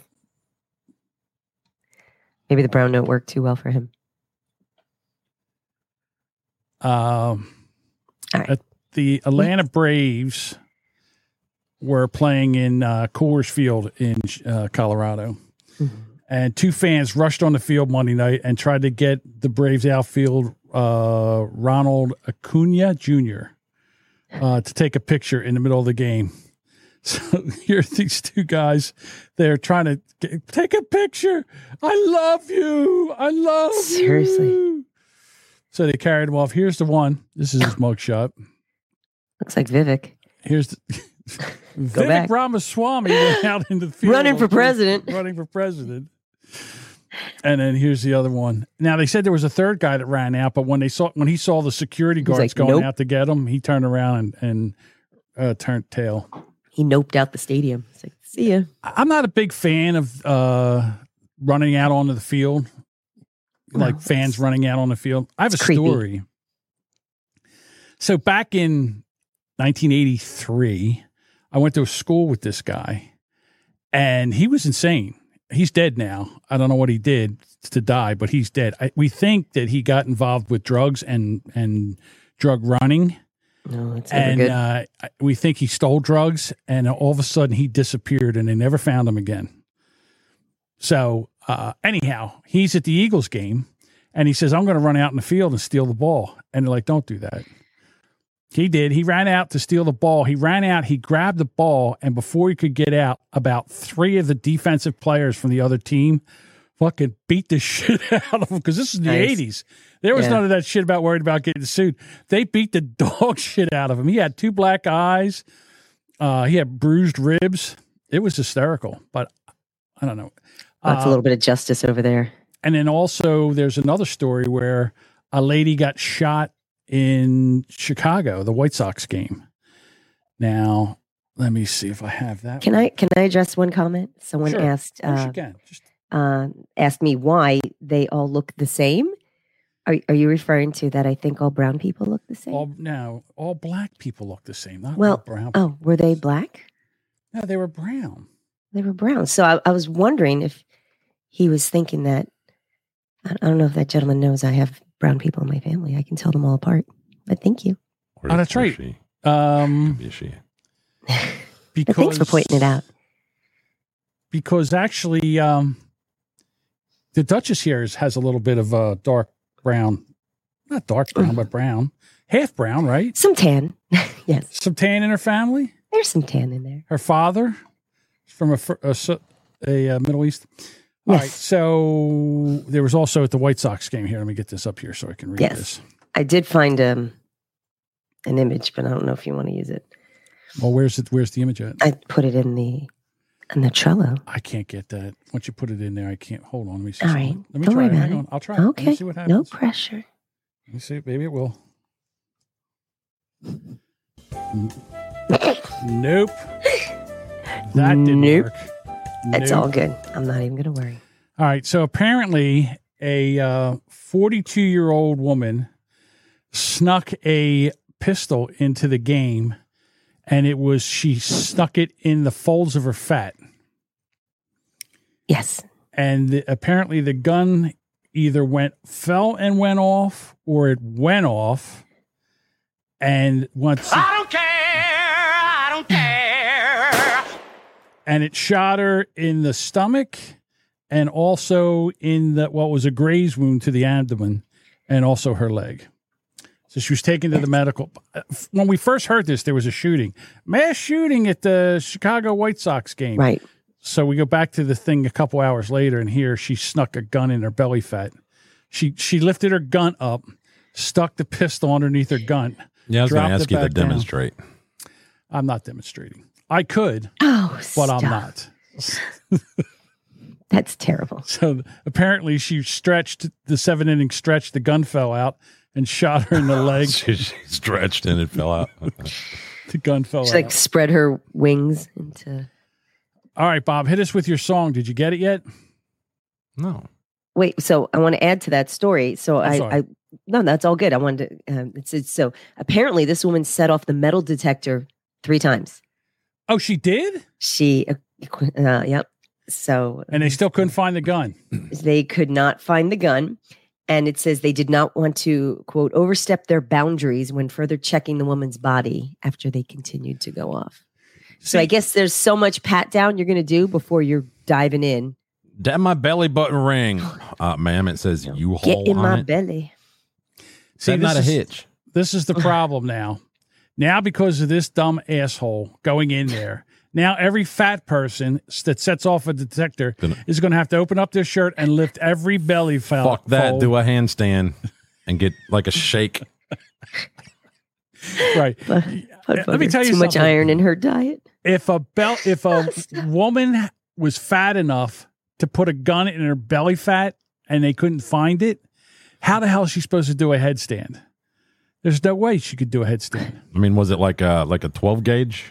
D: Maybe the brown note worked too well for him.
C: The Atlanta Braves were playing in Coors Field in Colorado.
D: Mm-hmm.
C: And two fans rushed on the field Monday night and tried to get the Braves outfield Ronald Acuna Jr. To take a picture in the middle of the game. So here are these two guys. They're trying to take a picture. I love you. I love you.
D: Seriously.
C: So they carried him off. Here's the one. This is his mugshot.
D: Looks like Vivek.
C: Here's the Vivek
D: back.
C: Ramaswamy went out into the field.
D: Running for president.
C: Running for president. And then here's the other one. Now they said there was a third guy that ran out, but when he saw the security
D: He was
C: guards
D: like,
C: going
D: "Nope."
C: out to get him, he turned around and turned tail.
D: He noped out the stadium. It's like, see ya.
C: I'm not a big fan of running out onto the field, like fans running out on the field. I have a
D: it's creepy.
C: story. So back in 1983, I went to a school with this guy, and he was insane. He's dead now. I don't know what he did to die, but he's dead. We think that he got involved with drugs and drug running.
D: No, that's never good.
C: We think he stole drugs, and all of a sudden he disappeared, and they never found him again. So anyhow, he's at the Eagles game, and he says, I'm going to run out in the field and steal the ball. And they're like, don't do that. He did. He ran out to steal the ball. He ran out. He grabbed the ball, and before he could get out, about three of the defensive players from the other team fucking beat the shit out of him, because this is the
D: Nice.
C: 80s. There was
D: Yeah.
C: none of that shit about worried about getting sued. They beat the dog shit out of him. He had two black eyes. He had bruised ribs. It was hysterical, but I don't know.
D: That's a little bit of justice over there.
C: And then also there's another story where a lady got shot in Chicago, the White Sox game. Now, let me see if I have that.
D: Can I address one comment? Someone
C: Sure.
D: asked
C: Of course you can. Just
D: asked me why they all look the same. Are you referring to that? I think all brown people look the same.
C: all black people look the same, not all
D: well,
C: brown.
D: oh, were they black?
C: No, they were brown.
D: They were brown. So I was wondering if he was thinking that. I don't know if that gentleman knows I have brown people in my family. I can tell them all apart. But thank you.
B: Or
C: Oh, that's right.
B: She. Be she.
C: Because,
D: But thanks for pointing it out.
C: Because actually, the Duchess here has a little bit of a dark brown. Not dark brown, but brown. Half brown, right?
D: Some tan. Yes.
C: Some tan in her family?
D: There's some tan in there.
C: Her father from a Middle East. All
D: Yes.
C: right. So there was also at the White Sox game here. Let me get this up here so I can read
D: Yes.
C: this.
D: I did find an image, but I don't know if you want to use it.
C: Well, where's the image at?
D: I put it in the Trello.
C: I can't get that. Once you put it in there, I can't. Hold on. Let me see.
D: All right.
C: Something. Let me
D: Don't
C: try
D: worry
C: it.
D: about
C: Hang
D: it.
C: on. I'll try it. Let me
D: Okay.
C: see what happens.
D: No pressure.
C: Let me see. Maybe it will. Nope. That didn't work.
D: That's
C: Nope.
D: all good. I'm not even going to worry.
C: All right. So apparently, a 42-year-old woman snuck a pistol into the game, and she stuck it in the folds of her fat.
D: Yes.
C: And apparently, the gun either fell and went off, or it went off. And once
M: I don't care.
C: And it shot her in the stomach and also in what was a graze wound to the abdomen and also her leg. So she was taken to the medical. When we first heard this, there was a shooting. Mass shooting at the Chicago White Sox game.
D: Right.
C: So we go back to the thing a couple hours later, and here she snuck a gun in her belly fat. She lifted her gun up, stuck the pistol underneath her gun.
B: Yeah, I was going to
C: dropped
B: ask
C: it
B: you to
C: back down.
B: demonstrate.
C: I'm not demonstrating. I could,
D: stop.
C: but I'm not.
D: That's terrible.
C: So apparently she stretched the 7-inning stretch. The gun fell out and shot her in the leg.
B: She stretched and it fell out.
C: The gun fell
D: She
C: out.
D: like spread her wings into.
C: All right, Bob, hit us with your song. Did you get it yet?
B: No.
D: Wait, so I want to add to that story. So
C: I'm
D: no, that's all good. I wanted to. It's so apparently this woman set off the metal detector 3 times.
C: Oh, she did?
D: She, yep. So
C: And they still couldn't find the gun.
D: they could not find the gun. And it says they did not want to, quote, overstep their boundaries when further checking the woman's body after they continued to go off. So I guess there's so much pat down you're going to do before you're diving in.
B: That my belly button ring. Ma'am, it says U-Haul
D: Get in
B: on
D: my
B: it.
D: belly.
C: See,
B: That's not a hitch.
C: This is the problem now. Now, because of this dumb asshole going in there, now every fat person that sets off a detector is going to have to open up their shirt and lift every belly
B: Fuck that.
C: fold.
B: Do a handstand and get like a shake.
C: Right. Let me tell you
D: too much
C: something.
D: iron in her diet.
C: If a woman was fat enough to put a gun in her belly fat and they couldn't find it, how the hell is she supposed to do a headstand? There's no way she could do a headstand.
B: I mean, was it like a 12 gauge?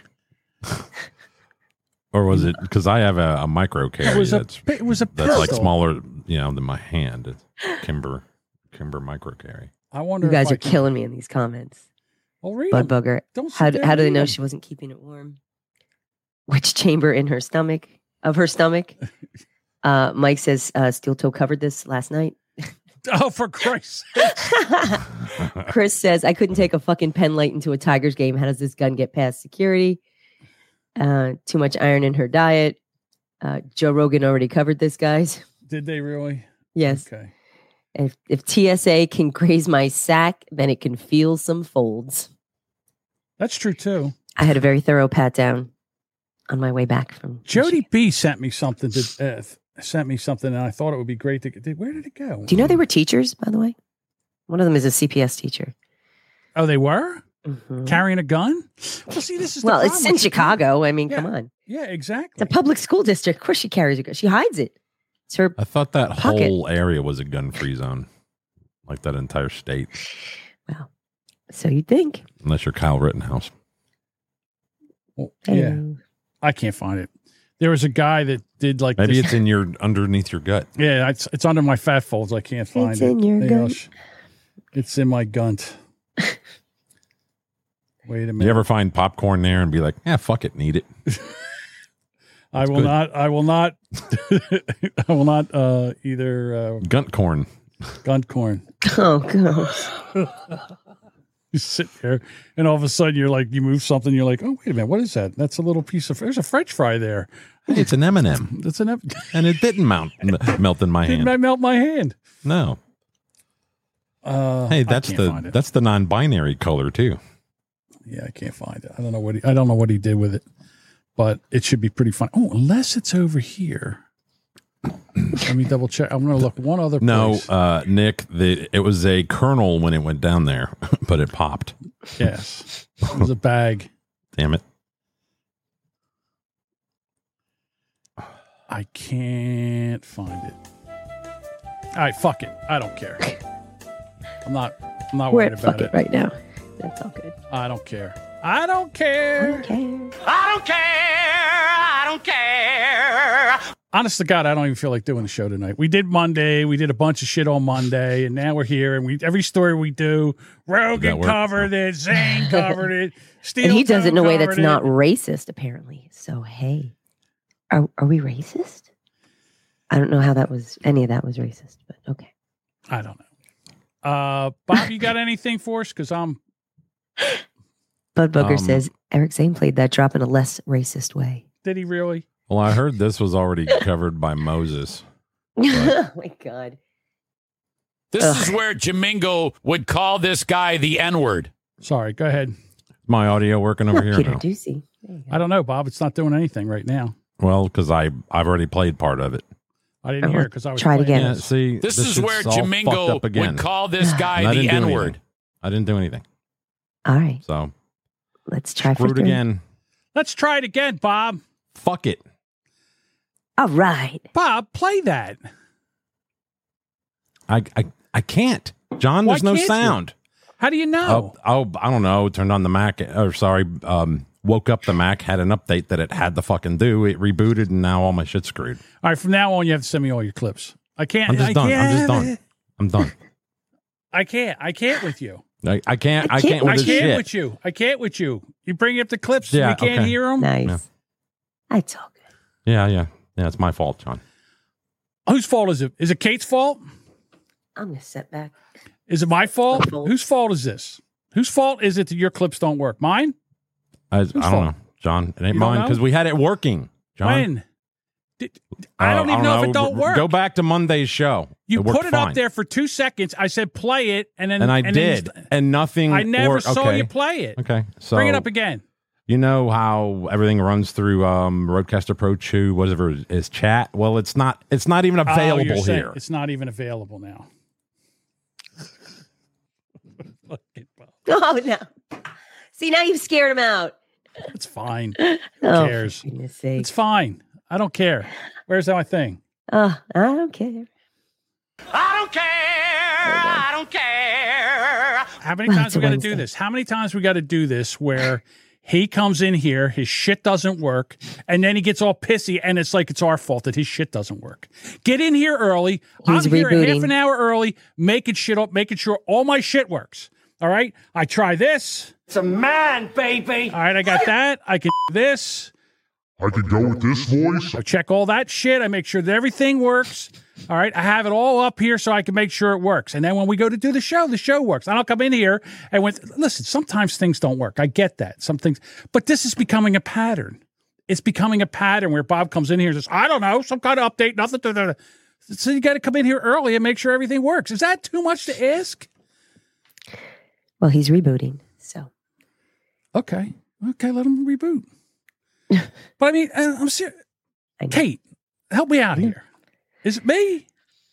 B: Or was it, because I have a micro carry
C: It was a
B: that's like
C: pistol.
B: smaller, than my hand. It's Kimber micro carry.
C: I wonder
D: You guys
C: if I
D: are
C: can-
D: killing me in these comments.
C: Well, read
D: Bud
C: them.
D: bugger.
C: Don't sit
D: How
C: there
D: do
C: and
D: they
C: read
D: know
C: them.
D: she wasn't keeping it warm? Which chamber in her stomach? Of her stomach? Mike says steel toe covered this last night.
C: Oh, for Christ's sake.
D: Chris says I couldn't take a fucking pen light into a Tigers game. How does this gun get past security? Too much iron in her diet. Joe Rogan already covered this, guys.
C: Did they really?
D: Yes.
C: Okay.
D: If TSA can graze my sack, then it can feel some folds.
C: That's true, too.
D: I had a very thorough pat down on my way back from
C: Jody B sent me something and I thought it would be great to get. Where did it go?
D: Do you know they were teachers, by the way? One of them is a CPS teacher.
C: Oh, they were?
D: Mm-hmm.
C: Carrying a gun? Well, see, this is the
D: Well,
C: problem
D: it's in
C: with
D: Chicago. I mean,
C: Yeah.
D: come on.
C: Yeah, exactly.
D: It's a public school district. Of course she carries a gun. She hides it. It's her
B: I thought that
D: pocket.
B: whole area was a gun-free zone, like that entire state,
D: So you'd think.
B: unless you're Kyle Rittenhouse.
C: Well, yeah.
D: Hey.
C: I can't find it. There was a guy that did like
B: Maybe
C: this.
B: it's in your underneath your gut.
C: Yeah, it's under my fat folds. I can't find
D: It's
C: it.
D: in your
C: Hey,
D: gut.
C: gosh. It's in my gunt. Wait a minute.
B: You ever find popcorn there and be like, "Yeah, fuck it, need it."
C: I will not. I will not either.
B: Gunt corn.
D: Oh, gosh.
C: You sit there, and all of a sudden you're like, you move something. You're like, oh, wait a minute, what is that? That's a little piece of. There's a French fry there.
B: Hey, it's an M&M.
C: It's an
B: and it didn't melt in my hand.
C: Didn't I melt my hand?
B: No. Hey, that's the non-binary color too.
C: Yeah, I can't find it. I don't know what he did with it, but it should be pretty fun. Oh, unless it's over here. Let me double check. I'm going to look one other place.
B: No, Nick, it was a kernel when it went down there, but it popped.
C: Yes. It was a bag.
B: Damn it.
C: I can't find it. All right, fuck it. I don't care. I'm not worried about it
D: right now. That's all good.
C: I don't care. I don't care. Honest to God, I don't even feel like doing the show tonight. We did Monday. We did a bunch of shit on Monday, and now we're here. And every story we do, Rogan covered it, Zane covered it,
D: and he does it in a way that's not racist, apparently. So hey, are we racist? I don't know how any of that was racist, but okay.
C: I don't know. Bob, you got anything for us? Because I'm.
D: Bud Booger says Eric Zane played that drop in a less racist way.
C: Did he really?
B: Well, I heard this was already covered by Moses.
D: Oh, my God.
M: This is where Jamingo would call this guy the N-word.
C: Sorry, go ahead.
B: My audio working over here
D: Peter
B: now?
D: Ducey.
C: I don't know, Bob. It's not doing anything right now.
B: Well, because I've already played part of it.
C: I didn't hear it because I was
D: try it again.
B: Yeah, see,
M: this is where Jamingo would call this guy the N-word.
B: I didn't do anything.
D: All right.
B: So
D: let's try
B: screw it again.
C: Let's try it again, Bob.
B: Fuck it.
D: All right.
C: Bob, play that.
B: I can't. John, there's no sound.
C: How do you know?
B: I don't know. Turned on the Mac, woke up the Mac, had an update that it had to fucking do. It rebooted, and now all my shit's screwed.
C: All right, from now on, you have to send me all your clips. I can't.
B: I'm just done. I'm done.
C: I can't with you.
B: I can't with this shit.
C: With you. I can't with you. You bring up the clips.
B: Yeah,
C: we can't hear them.
D: Nice.
B: Yeah.
D: That's all good.
B: Yeah. It's my fault, John.
C: Whose fault is it? Is it Kate's fault?
D: I'm going to sit back.
C: Is it my fault? Whose fault is this? Whose fault is it that your clips don't work? Mine?
B: I don't know, John. It ain't mine because we had it working, John.
C: When? I don't even know if it don't work.
B: Go back to Monday's show.
C: You put it up there for 2 seconds. I said play it, and then
B: I did, and nothing.
C: I never
B: worked.
C: saw you play it.
B: Okay, so
C: bring it up again.
B: You know how everything runs through Rodecaster Pro 2, whatever is chat. Well, it's not even available here.
C: It's not even available now.
D: Oh no! See, now you've scared him out.
C: It's fine. Who cares?
D: For goodness sake.
C: It's fine. I don't care. Where's my thing?
D: I don't care.
M: I don't care.
C: How many times we got to do this? How many times we got to do this where he comes in here, his shit doesn't work, and then he gets all pissy, and it's like it's our fault that his shit doesn't work. Get in here early. I'm here half an hour early, making shit up, making sure all my shit works. All right? I try this.
N: It's a man, baby.
C: All right, I got that. I can do this.
O: I could go with this voice.
C: I check all that shit. I make sure that everything works. All right. I have it all up here so I can make sure it works. And then when we go to do the show works. And I'll come in here and listen, sometimes things don't work. I get that. Some things, but this is becoming a pattern. It's becoming a pattern where Bob comes in here and says, I don't know, some kind of update, nothing. So you got to come in here early and make sure everything works. Is that too much to ask?
D: Well, he's rebooting. So.
C: Okay. Let him reboot. But I mean, I'm serious. Kate, help me out here. Is it me?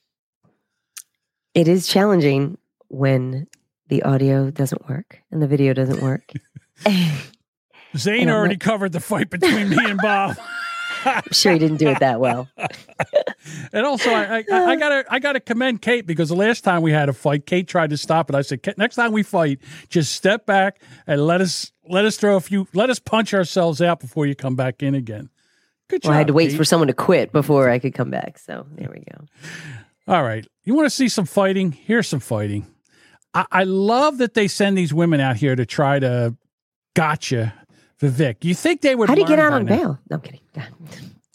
D: It is challenging when the audio doesn't work and the video doesn't work.
C: Zane already covered the fight between me and Bob.
D: I'm sure he didn't do it that well.
C: And also, I gotta commend Kate because the last time we had a fight, Kate tried to stop it. I said, next time we fight, just step back and let us punch ourselves out before you come back in again. Good job.
D: Well, I had to wait
C: Kate.
D: for someone to quit before I could come back. So there we go.
C: All right. You want to see some fighting? Here's some fighting. I love that they send these women out here to try to gotcha Vivek. You think they would?
D: How do you get out
C: learn
D: on
C: by now?
D: bail? No, I'm kidding.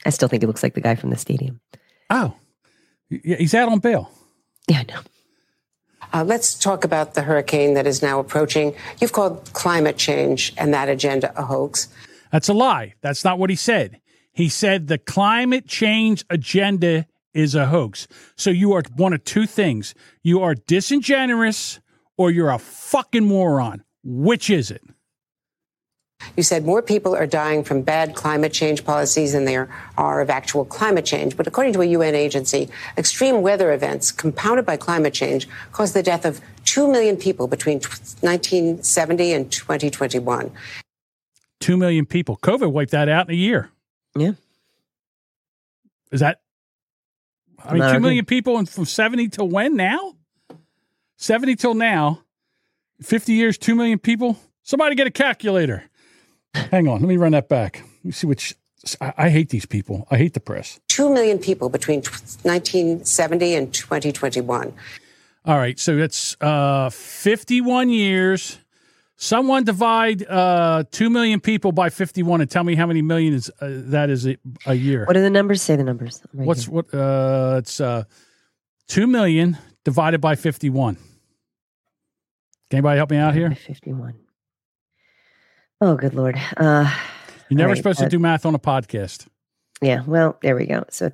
D: I still think he looks like the guy from the stadium.
C: Oh, yeah, he's out on bail.
D: Yeah, I know.
P: Let's talk about the hurricane that is now approaching. You've called climate change and that agenda a hoax.
C: That's a lie. That's not what he said. He said the climate change agenda is a hoax. So you are one of two things. You are disingenuous or you're a fucking moron. Which is it?
P: You said more people are dying from bad climate change policies than there are of actual climate change. But according to a UN agency, extreme weather events compounded by climate change caused the death of 2 million people between 1970 and 2021.
C: 2 million people. COVID wiped that out in a year.
D: Yeah.
C: Is that? I mean, 2 million people from 70 till when now? 70 till now. 50 years, 2 million people. Somebody get a calculator. Hang on. Let me run that back. Let me see which. I hate these people. I hate the press.
P: 2 million people between 1970 and 2021.
C: All right. So that's 51 years. Someone divide 2 million people by 51 and tell me how many million is that is a year.
D: What do the numbers say? The numbers. Right here.
C: It's 2 million divided by 51. Can anybody help me out here?
D: 51. Oh, good Lord.
C: You're never supposed to do math on a podcast.
D: Yeah. Well, there we go. So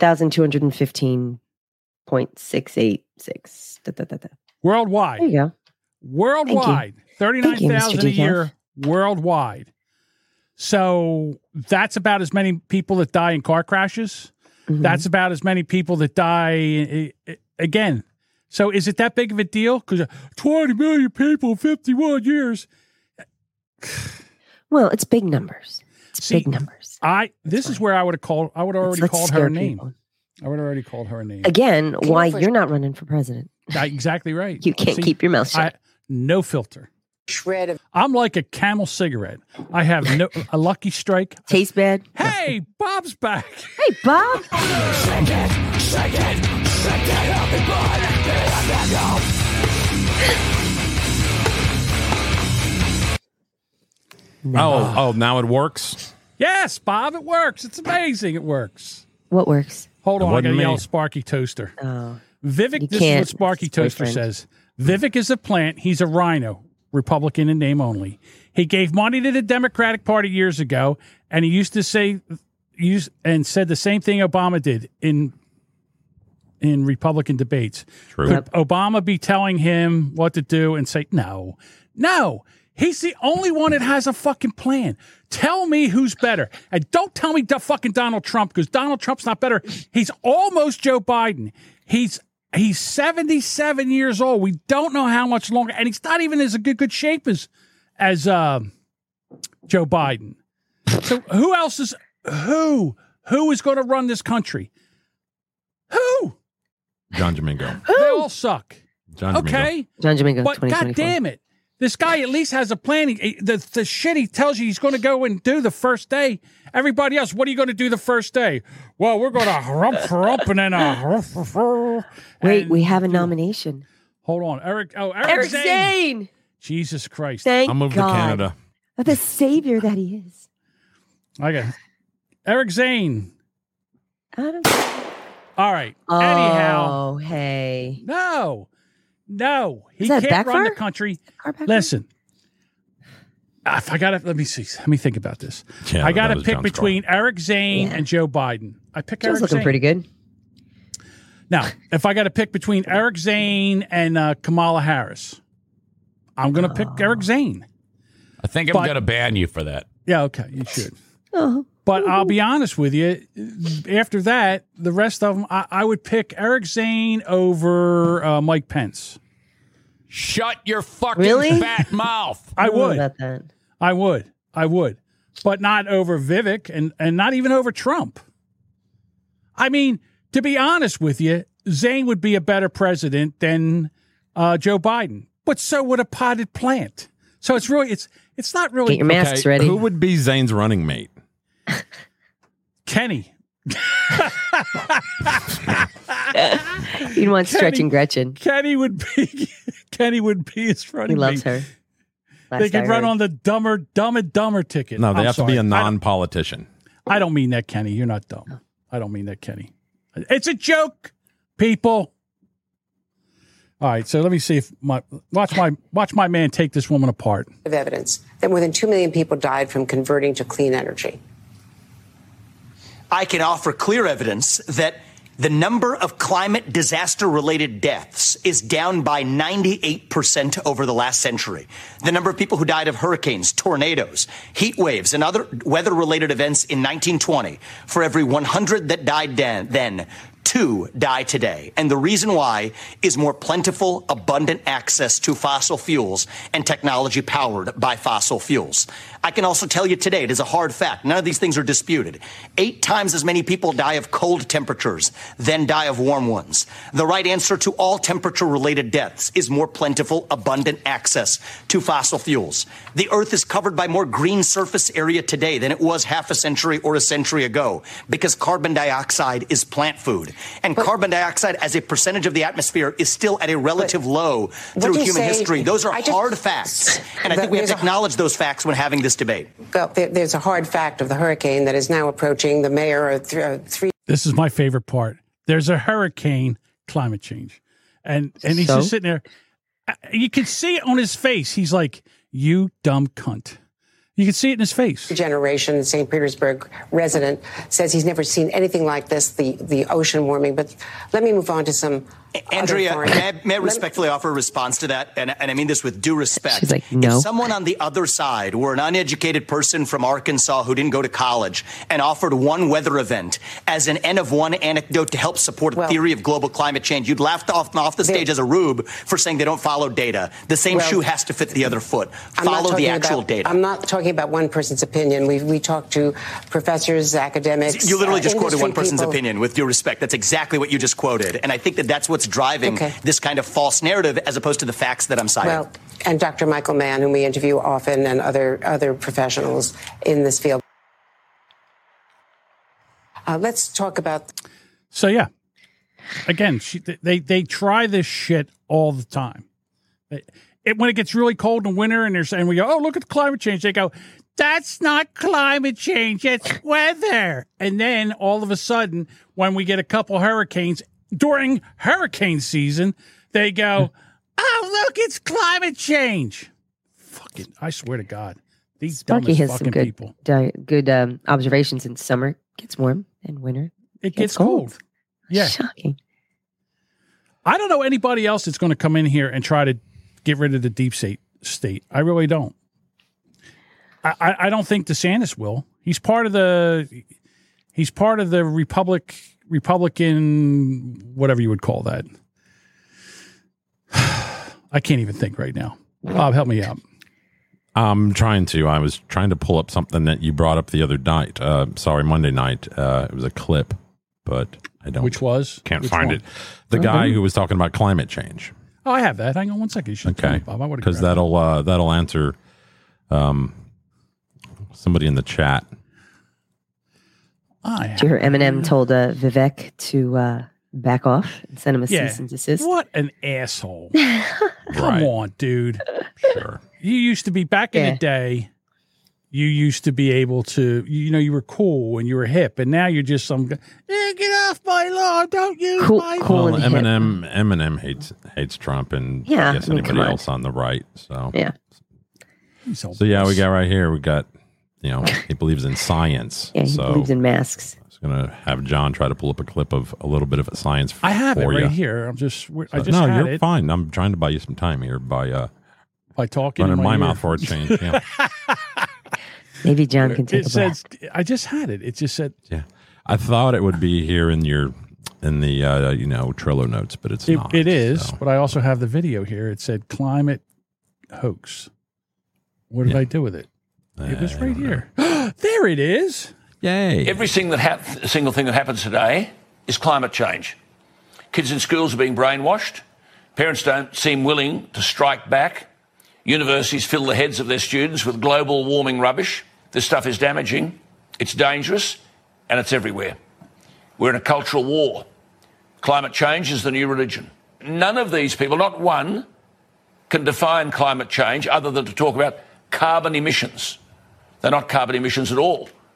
D: 39,215.686.
C: Worldwide.
D: There you go.
C: Worldwide. 39,000 a year worldwide. So that's about as many people that die in car crashes. Mm-hmm. That's about as many people that die again. So is it that big of a deal? Because 20 million people, 51 years.
D: Well, it's big numbers. It's big numbers.
C: This is where I would have called. I would have already called her name. I would have already called her name.
D: Again, why you're not running for president?
C: Exactly right.
D: You can't keep your mouth shut.
C: No filter.
P: Shred of.
C: I'm like a Camel cigarette. I have a Lucky Strike.
D: Taste bad.
C: Hey, Bob's back.
D: Hey, Bob.
B: No. Oh, now it works?
C: Yes, Bob, it works. It's amazing. It works.
D: What works?
C: Hold on, I got to yell Sparky Toaster.
D: Oh.
C: Vivek, this is what Sparky Toaster says. Vivek is a plant. He's a rhino, Republican in name only. He gave money to the Democratic Party years ago, and he used to said the same thing Obama did in Republican debates.
B: True.
C: Could Obama be telling him what to do and say, no. He's the only one that has a fucking plan. Tell me who's better. And don't tell me fucking Donald Trump, because Donald Trump's not better. He's almost Joe Biden. He's 77 years old. We don't know how much longer. And he's not even as a good shape as Joe Biden. So who else is who is going to run this country? Who?
B: John Domingo.
C: They all suck.
B: John Domingo.
C: Okay.
D: John Domingo.
C: But God damn it. This guy at least has a plan. The shit he tells you he's going to go and do the first day. Everybody else, what are you going to do the first day? Well, we're going to rump and then
D: Wait, we have a nomination.
C: Hold on. Eric
D: Zane.
C: Jesus Christ.
D: Thank
B: I'll move
D: God.
B: to Canada.
D: The savior that he is.
C: Okay. Eric Zane. All right.
D: Oh,
C: Anyhow.
D: Hey.
C: No. He
D: that
C: can't run the
D: backfire?
C: country. Listen. If I got to, let me think about this.
B: Yeah,
C: I got to
B: that was
C: pick
B: John
C: between Eric Zane and Joe Biden. I pick
D: Joe's
C: Eric
D: looking
C: Zane.
D: pretty good.
C: Now, if I got to pick between Eric Zane and Kamala Harris, I'm going to pick Eric Zane.
M: I think I'm going to ban you for that.
C: Yeah, okay, you should.
D: Oh.
C: But I'll be honest with you. After that, the rest of them, I would pick Eric Zane over Mike Pence.
M: Shut your fucking fat mouth.
C: I would.
D: About that.
C: I would. But not over Vivek and not even over Trump. I mean, to be honest with you, Zane would be a better president than Joe Biden. But so would a potted plant. So it's really, it's not really.
D: Get your masks ready.
B: Who would be Zane's running mate?
C: Kenny.
D: You'd want Stretching Gretchen.
C: Kenny would be his running mate.
D: He loves her.
C: They could run on the Dumb and Dumber ticket.
B: No, they
C: I'm
B: have
C: sorry.
B: to be a non-politician.
C: I don't mean that, Kenny. You're not dumb. I don't mean that, Kenny. It's a joke, people. All right, so let me see if watch my man take this woman apart.
P: Of evidence that more than 2 million people died from converting to clean energy.
Q: I can offer clear evidence that the number of climate disaster-related deaths is down by 98% over the last century. The number of people who died of hurricanes, tornadoes, heat waves, and other weather-related events in 1920, for every 100 that died then, 2 die today. And the reason why is more plentiful, abundant access to fossil fuels and technology powered by fossil fuels. I can also tell you today, it is a hard fact. None of these things are disputed. 8 times as many people die of cold temperatures than die of warm ones. The right answer to all temperature-related deaths is more plentiful, abundant access to fossil fuels. The Earth is covered by more green surface area today than it was half a century or a century ago because carbon dioxide is plant food. And carbon dioxide as a percentage of the atmosphere is still at a relative low through human history. Those are hard facts. And I think we have to acknowledge those facts when having this debate.
P: Well, there's a hard fact of the hurricane that is now approaching the mayor of 3.
C: This is my favorite part. There's a hurricane, climate change. And he's just sitting there. You can see it on his face. He's like, you dumb cunt. You can see it in his face.
P: Generation St. Petersburg resident says he's never seen anything like this, the ocean warming. But let me move on to some.
Q: Andrea, may I respectfully offer a response to that? And I mean this with due respect.
D: She's like, no.
Q: If someone on the other side were an uneducated person from Arkansas who didn't go to college and offered one weather event as an N of one anecdote to help support a theory of global climate change, you'd laugh off the stage as a rube for saying they don't follow data. The same shoe has to fit the other foot. Follow the actual data.
P: I'm not talking about one person's opinion. We talked to professors, academics.
Q: You literally just quoted one person's opinion, with due respect. That's exactly what you just quoted. And I think that's what's driving this kind of false narrative as opposed to the facts that I'm citing.
P: Well, and Dr. Michael Mann, whom we interview often, and other professionals in this field. Let's talk about.
C: So, yeah. Again, they try this shit all the time. When it gets really cold in winter and we go, oh, look at the climate change. They go, that's not climate change. It's weather. And then all of a sudden, when we get a couple hurricanes during hurricane season, they go, oh, look, it's climate change. Fucking, I swear to God. These
D: Sparky has
C: fucking
D: some
C: people.
D: Good observations in summer. It gets warm, and winter
C: it gets cold. Yeah.
D: Shocking.
C: I don't know anybody else that's going to come in here and try to get rid of the deep state. I really don't. I don't think DeSantis will. He's part of the Republican, whatever you would call that. I can't even think right now. Bob, help me out.
B: I'm trying to. I was trying to pull up something that you brought up the other night. Monday night. It was a clip, but I don't.
C: Which was?
B: Can't find it. The guy who was talking about climate change.
C: Oh, I have that. Hang on one second. You should tell me, Bob.
B: Because that'll answer somebody in the chat.
D: Did you hear Eminem told Vivek to back off and send him a cease and desist?
C: What an asshole. Come on, dude.
B: Sure.
C: You used to be, back in the day, you used to be able to, you were cool and you were hip, and now you're just some guy, get off my lawn, don't use my lawn.
B: Eminem hates Trump and I guess anybody else on the right. So
D: yeah.
B: So yeah, we got right here, we got, he believes in science.
D: Yeah, he believes in masks.
B: I was going to have John try to pull up a clip of a little bit of science for you.
C: I have it right here.
B: You're fine. I'm trying to buy you some time here by
C: talking
B: running my mouth for a change. Yeah.
D: Maybe John can take
C: I just had it. It just said.
B: Yeah. I thought it would be here in the Trello notes, but it's not.
C: It is, but I also have the video here. It said climate hoax. What did I do with it? It was right here. There it is.
B: Yay.
R: Every single thing that happens today is climate change. Kids in schools are being brainwashed. Parents don't seem willing to strike back. Universities fill the heads of their students with global warming rubbish. This stuff is damaging, it's dangerous, and it's everywhere. We're in a cultural war. Climate change is the new religion. None of these people, not one, can define climate change other than to talk about carbon emissions. They're not carbon emissions at all.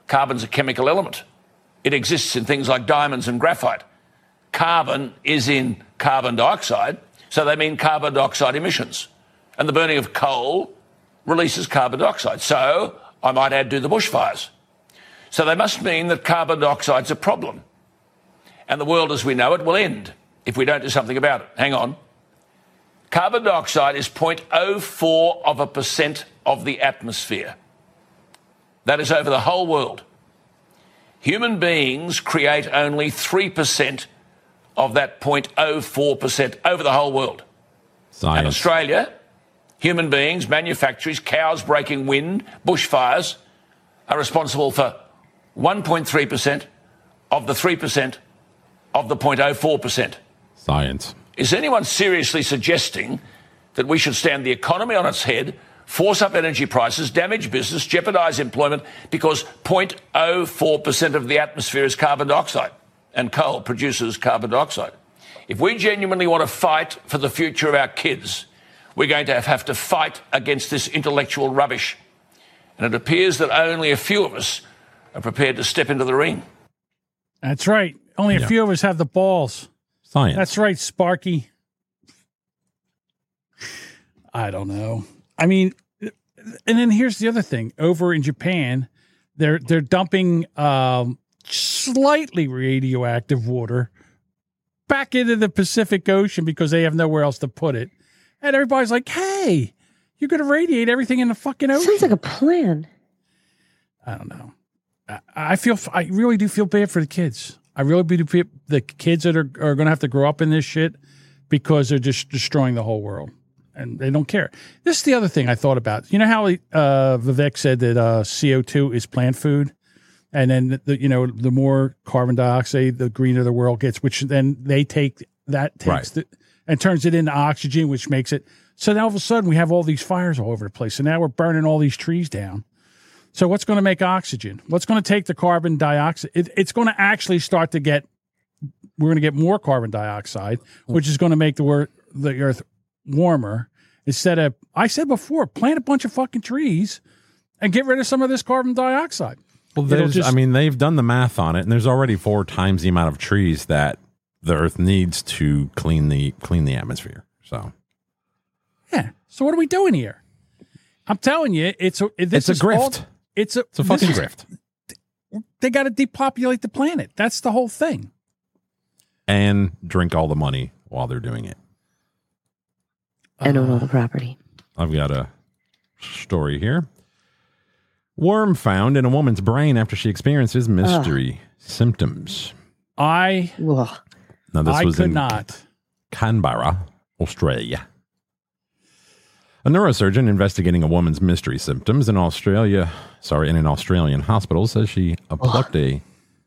R: Carbon's a chemical element. It exists in things like diamonds and graphite. Carbon is in carbon dioxide, so they mean carbon dioxide emissions. And the burning of coal releases carbon dioxide. So, I might add, do the bushfires. So they must mean that carbon dioxide's a problem. And the world as we know it will end if we don't do something about it. Hang on. Carbon dioxide is 0.04% of the atmosphere. That is over the whole world. Human beings create only 3% of that 0.04% over the whole world.
B: Science.
R: And Australia, human beings, manufacturers, cows breaking wind, bushfires, are responsible for 1.3% of the 3% of the 0.04%.
B: Science.
R: Is anyone seriously suggesting that we should stand the economy on its head, force up energy prices, damage business, jeopardise employment because 0.04% of the atmosphere is carbon dioxide and coal produces carbon dioxide? If we genuinely want to fight for the future of our kids, we're going to have to fight against this intellectual rubbish. And it appears that only a few of us are prepared to step into the ring.
C: That's right. Only a few of us have the balls.
B: Science.
C: That's right, Sparky. I don't know. I mean, and then here's the other thing. Over in Japan, they're dumping slightly radioactive water back into the Pacific Ocean because they have nowhere else to put it. And everybody's like, hey, you're going to radiate everything in the fucking ocean.
D: Sounds like a plan.
C: I don't know. I really do feel bad for the kids. I really do feel the kids that are going to have to grow up in this shit because they're just destroying the whole world and they don't care. This is the other thing I thought about. You know how Vivek said that CO2 is plant food, and then the more carbon dioxide, the greener the world gets. Which then they take and turns it into oxygen, which makes it. So now all of a sudden we have all these fires all over the place. So now we're burning all these trees down. So what's going to make oxygen? What's going to take the carbon dioxide? It's going to actually start to get. We're going to get more carbon dioxide, which is going to make the earth warmer. Instead of, I said before, plant a bunch of fucking trees and get rid of some of this carbon dioxide.
B: Well, they've done the math on it, and there's already 4 times the amount of trees that the earth needs to clean the atmosphere. So,
C: yeah. So what are we doing here? I'm telling you, it's a grift. It's a fucking grift. They got to depopulate the planet. That's the whole thing.
B: And drink all the money while they're doing it.
D: And own all the property.
B: I've got a story here. Worm found in a woman's brain after she experiences mystery symptoms.
C: Now
B: this was in Canberra, Australia. A neurosurgeon investigating a woman's mystery symptoms in an Australian hospital says she plucked a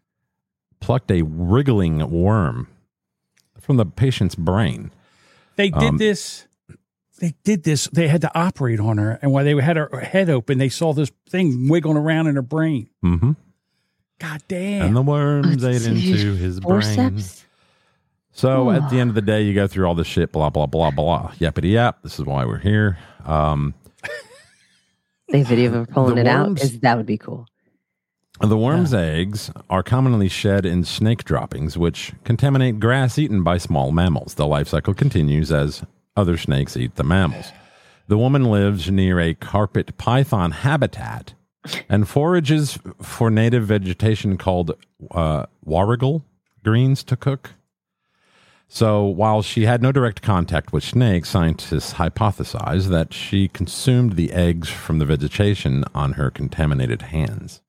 B: wriggling worm from the patient's brain.
C: They did this. They had to operate on her, and while they had her head open, they saw this thing wiggling around in her brain.
B: Mm-hmm.
C: God damn!
B: And the worms ate into his brain. So at the end of the day, you go through all this shit, blah, blah, blah, blah, yappity yap. This is why we're here.
D: The video of her pulling it out, that would be cool.
B: The worm's eggs are commonly shed in snake droppings, which contaminate grass eaten by small mammals. The life cycle continues as other snakes eat the mammals. The woman lives near a carpet python habitat and forages for native vegetation called warrigal greens to cook. So while she had no direct contact with snakes, scientists hypothesize that she consumed the eggs from the vegetation on her contaminated hands.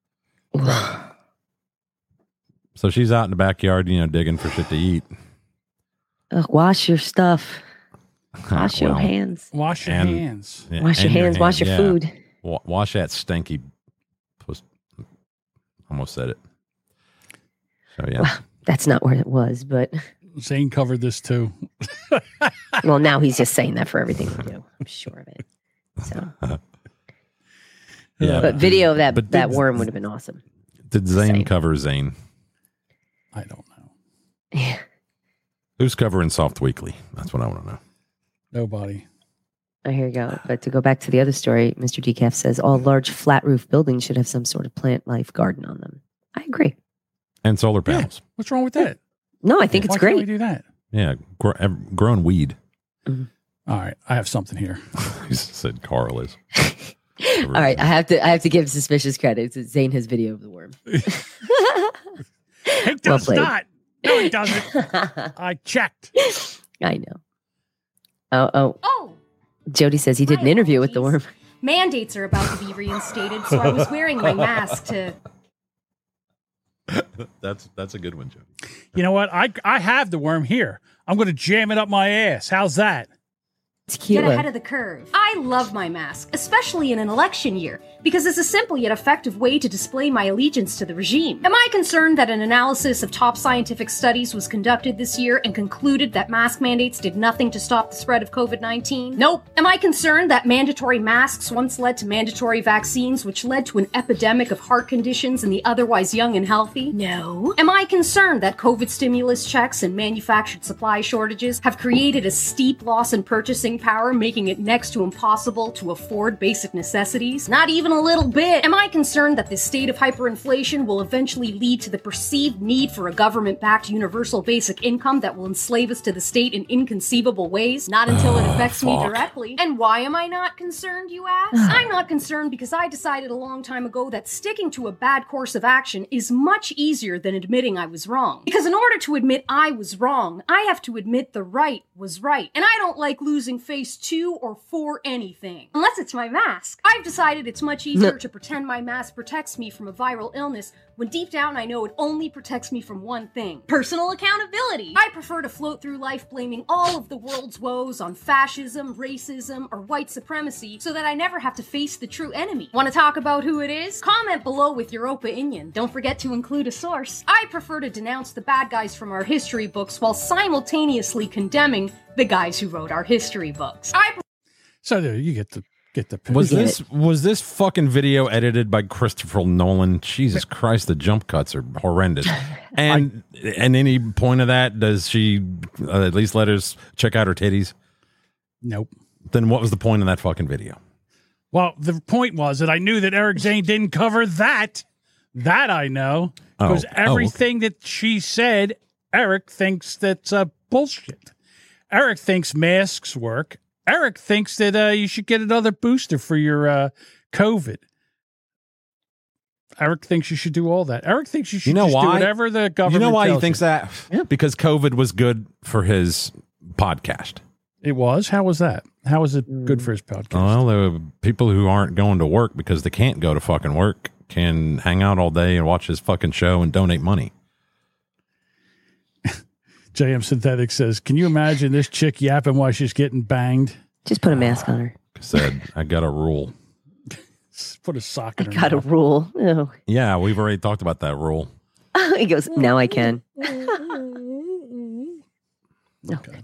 B: So she's out in the backyard, digging for shit to eat.
D: Wash your stuff. Wash your hands.
C: Wash your hands.
B: Yeah,
D: wash your hands. Wash your food.
B: Wash that stinky. Almost said it. So yeah,
D: well, that's not where it was, but
C: Zane covered this too.
D: Well, now he's just saying that for everything we do. I'm sure of it. So,
B: yeah,
D: but video of that worm would have been awesome.
B: Did Zane cover Zane?
C: I don't know.
D: Yeah.
B: Who's covering Soft Weekly? That's what I want to know.
C: Nobody.
D: Here you go. But to go back to the other story, Mr. Decaf says all large flat roof buildings should have some sort of plant life garden on them. I agree.
B: And solar panels.
C: Yeah. What's wrong with that?
D: No, I think it's
C: Why
D: great.
C: can't we do that?
B: Yeah, growing weed.
C: All right, I have something here.
B: He said Carl is.
D: All right, I have to give suspicious credit. Zane has video of the worm.
C: He does not. No, he doesn't. I checked.
D: I know. Oh. Jody says he did an interview with the worm.
S: Mandates are about to be reinstated, so I was wearing my mask to...
B: That's a good one, Jody.
C: You know what? I have the worm here. I'm going to jam it up my ass. How's that?
S: Get ahead of the curve. I love my mask, especially in an election year, because it's a simple yet effective way to display my allegiance to the regime. Am I concerned that an analysis of top scientific studies was conducted this year and concluded that mask mandates did nothing to stop the spread of COVID-19? Nope. Am I concerned that mandatory masks once led to mandatory vaccines, which led to an epidemic of heart conditions in the otherwise young and healthy? No. Am I concerned that COVID stimulus checks and manufactured supply shortages have created a steep loss in purchasing power, making it next to impossible to afford basic necessities? Not even a little bit. Am I concerned that this state of hyperinflation will eventually lead to the perceived need for a government-backed universal basic income that will enslave us to the state in inconceivable ways? Not until it affects me directly. And why am I not concerned, you ask? I'm not concerned because I decided a long time ago that sticking to a bad course of action is much easier than admitting I was wrong. Because in order to admit I was wrong, I have to admit the right was right. And I don't like losing face to or for anything. Unless it's my mask. I've decided it's much easier to pretend my mask protects me from a viral illness when deep down I know it only protects me from one thing: personal accountability. I prefer to float through life blaming all of the world's woes on fascism, racism, or white supremacy so that I never have to face the true enemy. Want to talk about who it is? Comment below with your opinion. Don't forget to include a source. I prefer to denounce the bad guys from our history books while simultaneously condemning the guys who wrote our history books.
C: So there, you get the
B: Was this fucking video edited by Christopher Nolan? Jesus Christ, the jump cuts are horrendous. And any point of that, does she at least let us check out her titties?
C: Nope.
B: Then what was the point of that fucking video?
C: Well, the point was that I knew that Eric Zane didn't cover that. That I know. Because everything that she said, Eric thinks that's bullshit. Eric thinks masks work. Eric thinks that you should get another booster for your COVID. Eric thinks you should do all that. Eric thinks you should do whatever the government.
B: You know why he
C: tells
B: thinks that? Yeah. Because COVID was good for his podcast.
C: It was? How was that? How was it good for his podcast?
B: Well, the people who aren't going to work because they can't go to fucking work can hang out all day and watch his fucking show and donate money.
C: JM Synthetic says, can you imagine this chick yapping while she's getting banged?
D: Just put a mask on her.
B: Said, I got a rule.
C: Put a sock in her
D: got
C: mouth.
D: a rule. Oh.
B: Yeah, we've already talked about that rule.
D: He goes, now I can.
C: Okay.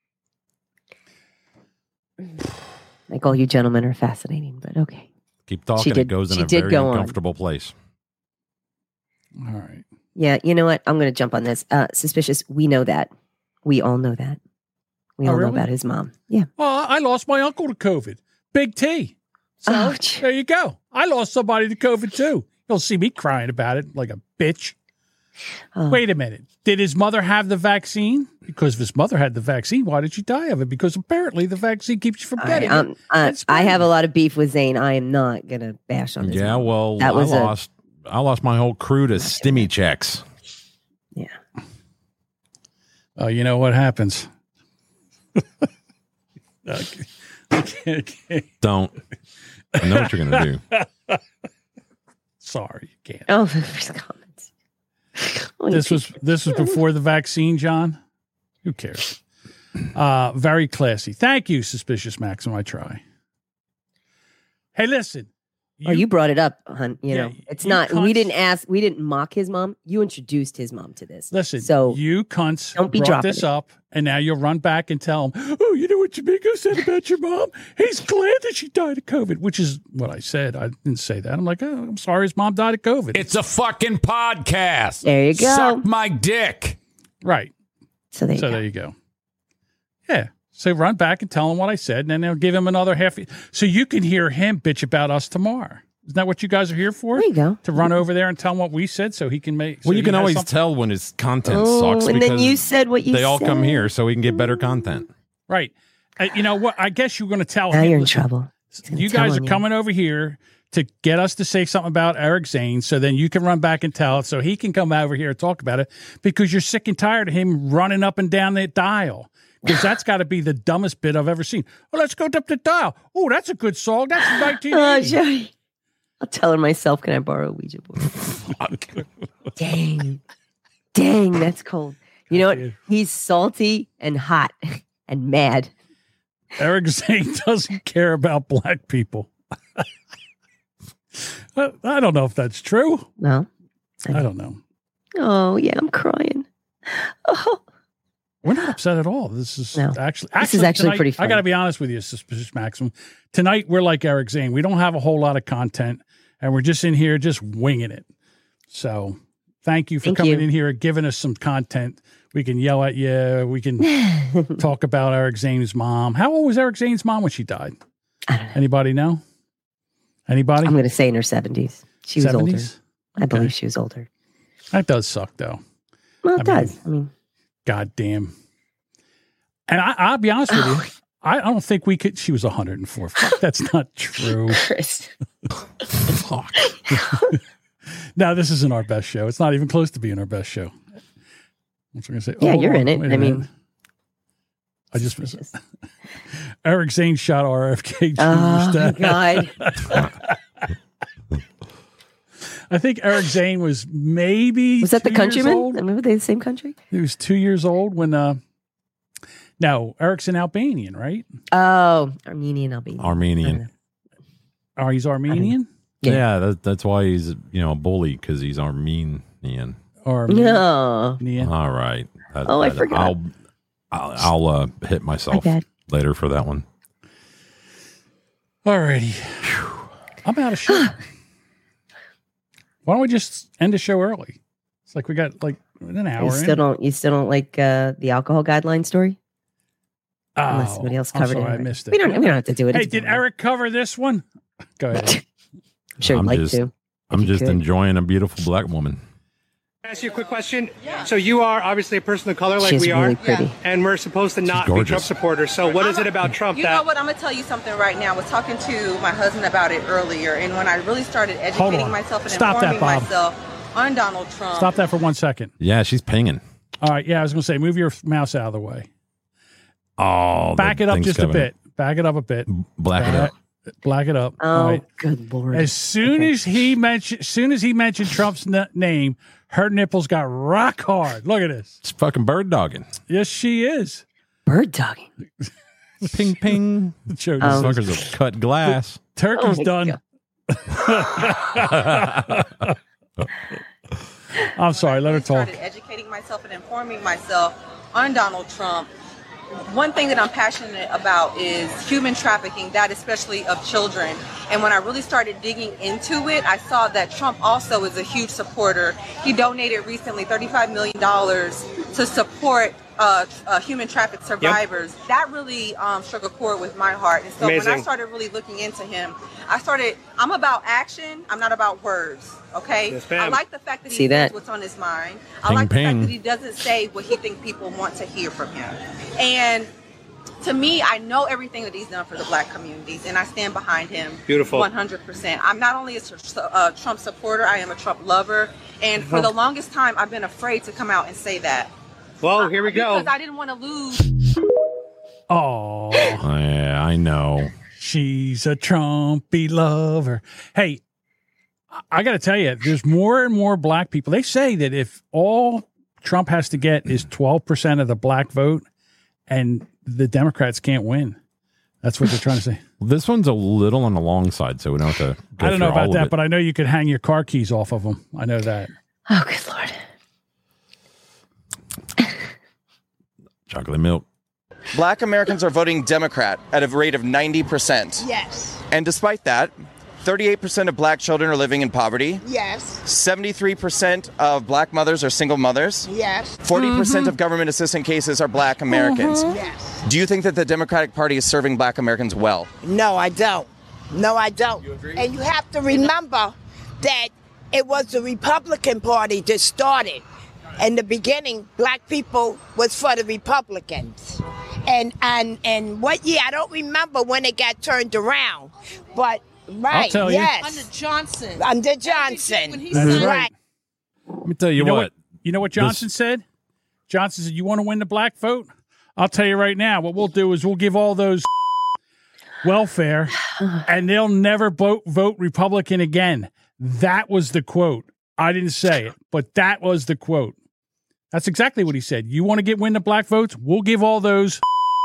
D: Like all you gentlemen are fascinating, but okay.
B: Keep talking. It goes in a very uncomfortable place.
C: All right.
D: Yeah, you know what? I'm going to jump on this. Suspicious. We know that. We all know that. We all know about his mom. Yeah.
C: Well, I lost my uncle to COVID. Big T. So there you go. I lost somebody to COVID too. You'll see me crying about it like a bitch. Wait a minute. Did his mother have the vaccine? Because if his mother had the vaccine, why did she die of it? Because apparently the vaccine keeps you from getting it.
D: I have a lot of beef with Zane. I am not going to bash on this.
B: Yeah, well, I lost my whole crew to stimmy checks.
D: Yeah.
C: Oh, you know what happens? Okay.
B: Don't. I know what you're going to do.
C: Sorry, you can't.
D: Oh, there's comments.
C: This was before the vaccine, John. Who cares? Very classy. Thank you, Suspicious Maxim. I try. Hey, listen.
D: You brought it up, hon. You know, it's not. We didn't mock his mom. You introduced his mom to this.
C: Listen,
D: so
C: you cunts
D: don't be
C: brought
D: dropping
C: this up, and now you'll run back and tell him, oh, you know what Jamingo said about your mom? He's glad that she died of COVID, which is what I said. I didn't say that. I'm like, oh, I'm sorry his mom died of COVID.
M: It's a fucking podcast.
D: There you go.
M: Suck my dick.
C: Right.
D: So there you go.
C: There you go. Yeah. So run back and tell him what I said, and then they'll give him another half. So you can hear him bitch about us tomorrow. Isn't that what you guys are here for?
D: There you go.
C: To run over there and tell him what we said so he can make...
B: Well, you can always tell when his content sucks.
D: And then you said what you said.
B: They all come here so we can get better content.
C: Right. You know what? I guess you're going to tell
D: now
C: him.
D: You're in trouble.
C: You guys are coming over here to get us to say something about Eric Zane, so then you can run back and tell it, so he can come over here and talk about it, because you're sick and tired of him running up and down that dial. Because that's got to be the dumbest bit I've ever seen. Well, let's go up the dial. Oh, that's a good song. That's 1980.
D: I'll tell her myself, can I borrow a Ouija board? Dang, that's cold. You know what? He's salty and hot and mad.
C: Eric Zane doesn't care about black people. I don't know if that's true.
D: No.
C: I don't know.
D: Oh, yeah, I'm crying. Oh.
C: We're not upset at all. This is actually
D: tonight,
C: I
D: pretty funny.
C: got to be honest with you, Suspicious Maximum. Tonight, we're like Eric Zane. We don't have a whole lot of content, and we're just in here just winging it. So thank you for coming in here and giving us some content. We can yell at you. We can talk about Eric Zane's mom. How old was Eric Zane's mom when she died?
D: I don't know.
C: Anybody know? Anybody?
D: I'm going to say in her 70s. She was
C: 70s?
D: older. I believe she was older.
C: That does suck, though.
D: Well, it does.
C: God damn. And I'll be honest with you. I don't think we could. She was 104. Fuck, that's not true.
D: Chris.
C: Fuck. No, this isn't our best show. It's not even close to being our best show. What's I going to say?
D: Yeah, you're in it. I mean,
C: I just missed it. Eric Zane shot RFK Jr.
D: Oh, God.
C: I think Eric Zane was maybe.
D: Was that the countryman? I mean, were they the same country?
C: He was 2 years old when. No, Eric's an Albanian, right?
D: Oh, Armenian.
C: Oh, he's Armenian?
B: Yeah, that's why he's a bully, because he's Armenian.
C: No.
B: All right.
D: I forgot.
B: I'll hit myself later for that one.
C: All righty. I'm out of shit. Why don't we just end the show early? It's like we got like an hour.
D: You still don't like the alcohol guideline story? Unless somebody else covered it.
C: I missed it.
D: We don't have to do it.
C: Hey, did Eric cover this one? Go ahead.
D: I'm sure he'd like to.
B: I'm just enjoying a beautiful black woman.
H: Can I ask you a quick question? Yeah. So you are obviously a person of color like
D: She's
H: we are.
D: really pretty.
H: And we're supposed to not be Trump supporters. So what is it about Trump
T: You know what? I'm going to tell you something right now. I was talking to my husband about it earlier. And when I really started educating myself and informing myself on Donald Trump.
C: Stop that for 1 second.
B: Yeah, she's pinging.
C: All right. Yeah, I was going to say, move your mouse out of the way.
B: Oh,
C: back it up just a bit. Back it up a bit.
B: Black it up.
C: Black it up.
D: Oh, right. Good Lord.
C: As soon as he mentioned Trump's name, her nipples got rock hard. Look at this.
B: It's fucking bird dogging.
C: Yes, she is.
D: Bird dogging.
B: Ping, ping.
C: These
B: fuckers will cut glass.
C: Turkey's done. I'm sorry. Let her talk.
T: I started educating myself and informing myself on Donald Trump. One thing that I'm passionate about is human trafficking, that especially of children. And when I really started digging into it, I saw that Trump also is a huge supporter. He donated recently $35 million to support human trafficked survivors. Yep. That really struck a chord with my heart. And so when I started really looking into him, I'm about action. I'm not about words. Okay?
H: Yes,
T: I like the fact that he says what's on his mind. I like the fact that he doesn't say what he thinks people want to hear from him. And to me, I know everything that he's done for the black communities, and I stand behind him.
H: Beautiful.
T: 100%. I'm not only a Trump supporter, I am a Trump lover. And for the longest time, I've been afraid to come out and say that.
H: Well, here we go.
T: Because I didn't want to lose.
C: Oh.
B: Yeah, I know.
C: She's a Trumpy lover. Hey, I got to tell you, there's more and more black people. They say that if all Trump has to get is 12% of the black vote, and the Democrats can't win. That's what they're trying to say.
B: This one's a little on the long side, so we don't have to go
C: I don't know
B: through all
C: about
B: of
C: that,
B: it.
C: but I know you could hang your car keys off of them. I know that.
D: Oh, good Lord.
B: Chocolate milk.
U: Black Americans are voting Democrat at a rate of 90%.
V: Yes.
U: And despite that, 38% of black children are living in poverty.
V: Yes.
U: 73% of black mothers are single mothers.
V: Yes.
U: 40% of government assistance cases are black Americans.
V: Yes.
U: Do you think that the Democratic Party is serving black Americans well?
A: No, I don't. No, I don't.
U: You agree?
A: And you have to remember that it was the Republican Party that started. In the beginning, black people was for the Republicans. And what year? I don't remember when it got turned around. But, right,
C: I'll tell you.
A: yes.
T: Under Johnson.
A: Under Johnson.
T: When he
C: That's
T: signed-
C: right.
B: Let me tell you,
C: what? You know what Johnson said? Johnson said, you want to win the black vote? I'll tell you right now, what we'll do is we'll give all those welfare and they'll never vote Republican again. That was the quote. I didn't say it, but that was the quote. That's exactly what he said. You want to win the black votes? We'll give all those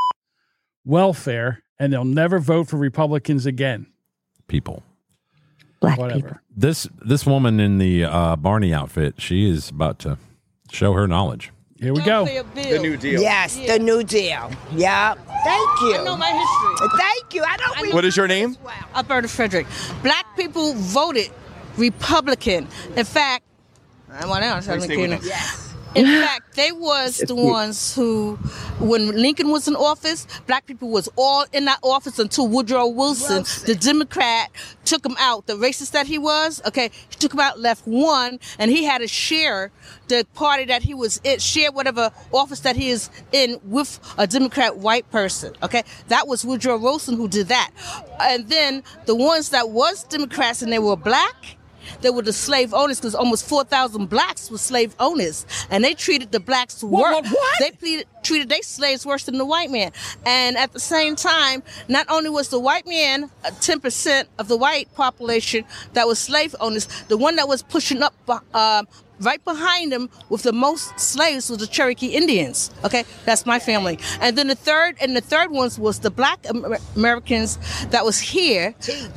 C: welfare and they'll never vote for Republicans again.
B: People.
D: Black
C: Whatever.
B: This woman in the Barney outfit, she is about to show her knowledge.
C: Here we go.
U: The New Deal.
A: Yes, the New Deal. Yeah. Thank you.
T: I know my history.
A: Thank you. I don't
U: What is your name?
T: Alberta Frederick. Black people voted Republican. In fact, I want to
A: Yes.
T: In fact, they was the ones who, when Lincoln was in office, black people was all in that office until Woodrow Wilson, the Democrat, took him out. The racist that he was, okay, he took him out, left one, and he had to share the party that he was in, share whatever office that he is in with a Democrat white person, okay? That was Woodrow Wilson who did that. And then the ones that was Democrats and they were black, they were the slave owners, because almost 4,000 blacks were slave owners, and they treated the blacks worse. They treated their slaves worse than the white man. And at the same time, not only was the white man 10% of the white population that was slave owners, the one that was pushing up right behind them with the most slaves was the Cherokee Indians. Okay, that's my family. And then the third ones was the black Americans that was here.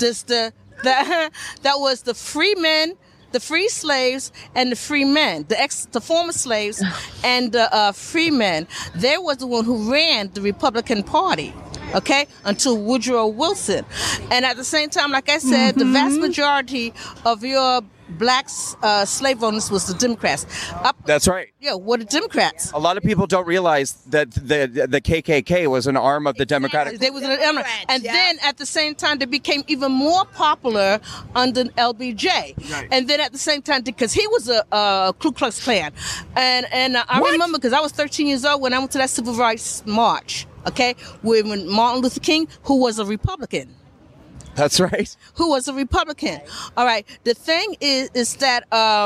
T: That was the free men, the free slaves, and the free men, the former slaves, and the free men. They was the one who ran the Republican Party, okay, until Woodrow Wilson. And at the same time, like I said, the vast majority of your black slave owners was the Democrats.
U: That's right.
T: Yeah, were the Democrats.
U: A lot of people don't realize that the KKK was an arm of the Democratic.
T: They was an arm, and then at the same time they became even more popular under LBJ. Right. And then at the same time, because he was a Ku Klux Klan, and I remember because I was 13 years old when I went to that Civil Rights March. Okay, when Martin Luther King, who was a Republican.
U: That's right.
T: Who was a Republican. All right. The thing is that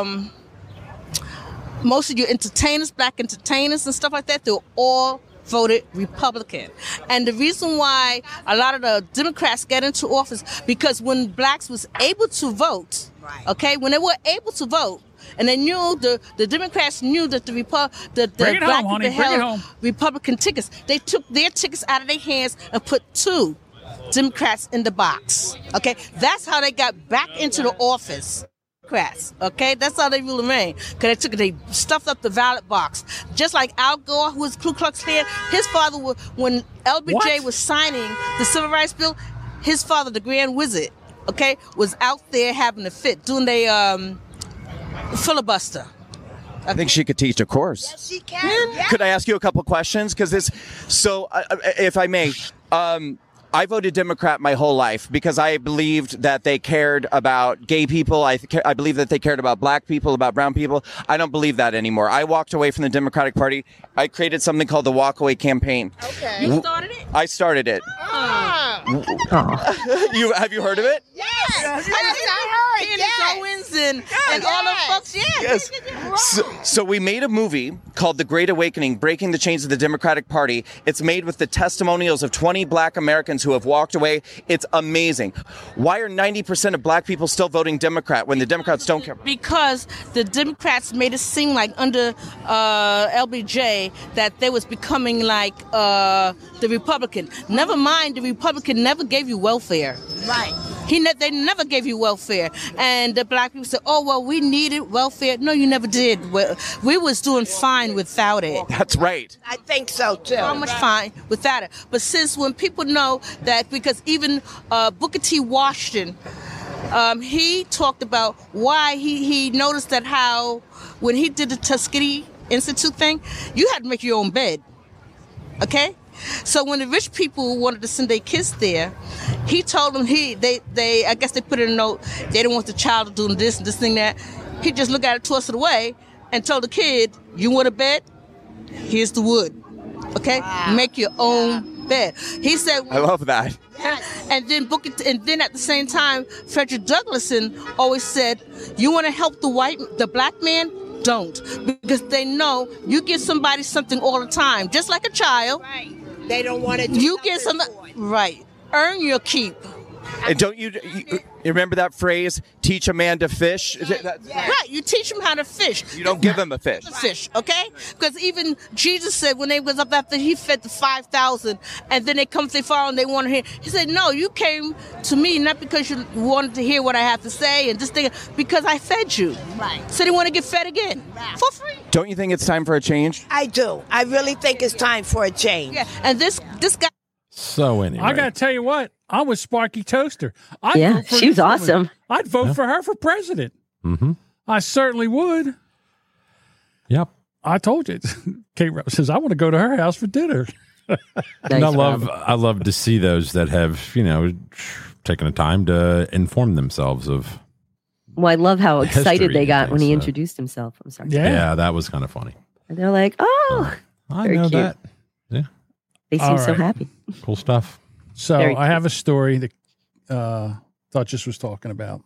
T: most of your entertainers, black entertainers and stuff like that, they're all voted Republican. And the reason why a lot of the Democrats get into office, because when blacks was able to vote, okay, when they were able to vote, and they knew the Democrats knew that the black people held Republican tickets. They took their tickets out of their hands and put two Democrats in the box. Okay, that's how they got back into the office. Democrats. Okay, that's how they really remain. Because they stuffed up the ballot box, just like Al Gore, who was Ku Klux Klan. His father, when LBJ was signing the Civil Rights Bill, his father, the Grand Wizard, okay, was out there having a fit, doing the filibuster.
U: I think she could teach a course.
A: Yes, she can. Yeah.
U: Could I ask you a couple questions? Because if I may, I voted Democrat my whole life because I believed that they cared about gay people. I believe that they cared about black people, about brown people. I don't believe that anymore. I walked away from the Democratic Party. I created something called the Walkaway Campaign.
T: Okay. You started it?
U: I started it. Have you heard of it?
A: Yes. I heard.
T: Candace Owens and all the folks.
U: Yes. So we made a movie called The Great Awakening, Breaking the Chains of the Democratic Party. It's made with the testimonials of 20 black Americans who have walked away. It's amazing. Why are 90% of black people still voting Democrat when the Democrats don't care?
T: Because the Democrats made it seem like under LBJ that they was becoming like the Republican. Never mind, the Republican never gave you welfare.
A: Right.
T: They never gave you welfare. And the black people said, oh, well, we needed welfare. No, you never did. We was doing fine without it.
U: That's right.
A: I think so, too.
T: So much fine without it. But since when people know that, because even Booker T. Washington, he talked about why he noticed that how when he did the Tuskegee Institute thing, you had to make your own bed. Okay?
E: So when the rich people wanted to send their kids there, he told them I guess they put in a note, they don't want the child to do this and this thing that. He just looked at it, twisted away, and told the kid, you want a bed? Here's the wood. Okay? Wow. Make your own bed. He said,
U: I love that.
E: And then and then at the same time, Frederick Douglasson always said, you want to help the black man? Don't. Because they know you give somebody something all the time, just like a child.
A: Right. They don't want to do
E: you get something. Right. Earn your keep.
U: And don't you remember that phrase, teach a man to fish?
E: Right, you teach him how to fish.
U: You don't give him a fish.
E: Okay? Because even Jesus said when they was up after he fed the 5,000, and then they come to far and they want to hear. He said, no, you came to me not because you wanted to hear what I have to say and this thing, because I fed you.
A: Right.
E: So they want to get fed again for free.
U: Don't you think it's time for a change?
A: I do. I really think it's time for a change.
E: Yeah, and this guy.
B: So anyway,
C: I got to tell you what, I'm with Sparky Toaster.
D: She was awesome.
C: I'd vote for her for president.
B: Mm-hmm.
C: I certainly would.
B: Yep.
C: I told you. Kate Rose says, I want to go to her house for dinner.
B: And I love to see those that have, taken the time to inform themselves of.
D: Well, I love how excited
B: history
D: they got when he
B: so.
D: introduced himself. I'm sorry.
B: Yeah, that was kind of funny.
D: And they're like, oh,
B: I
D: very
B: know
D: cute.
B: that. Yeah.
D: They seem so happy.
B: Cool stuff.
C: So
D: Very
C: I have a story that Duchess was talking about.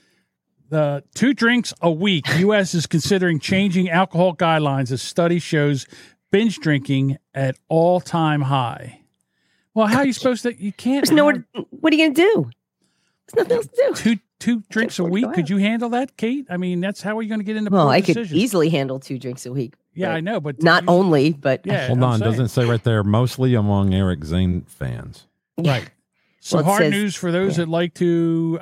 C: The 2 drinks a week. U.S. is considering changing alcohol guidelines as study shows binge drinking at all-time high. Well, how are you supposed to? You can't.
D: What are you going to do? There's nothing else to do.
C: Two drinks a week. Could you handle that, Kate? I mean, that's how are you going to get into
D: Well,
C: poor
D: I could
C: decisions?
D: easily handle 2 drinks a week.
C: Yeah, I know, but
D: not only, but
C: yeah.
B: Hold on, doesn't it say right there? Mostly among Eric Zane fans.
C: Right. Some
D: Well, it
C: hard
D: says-
C: news for those that like to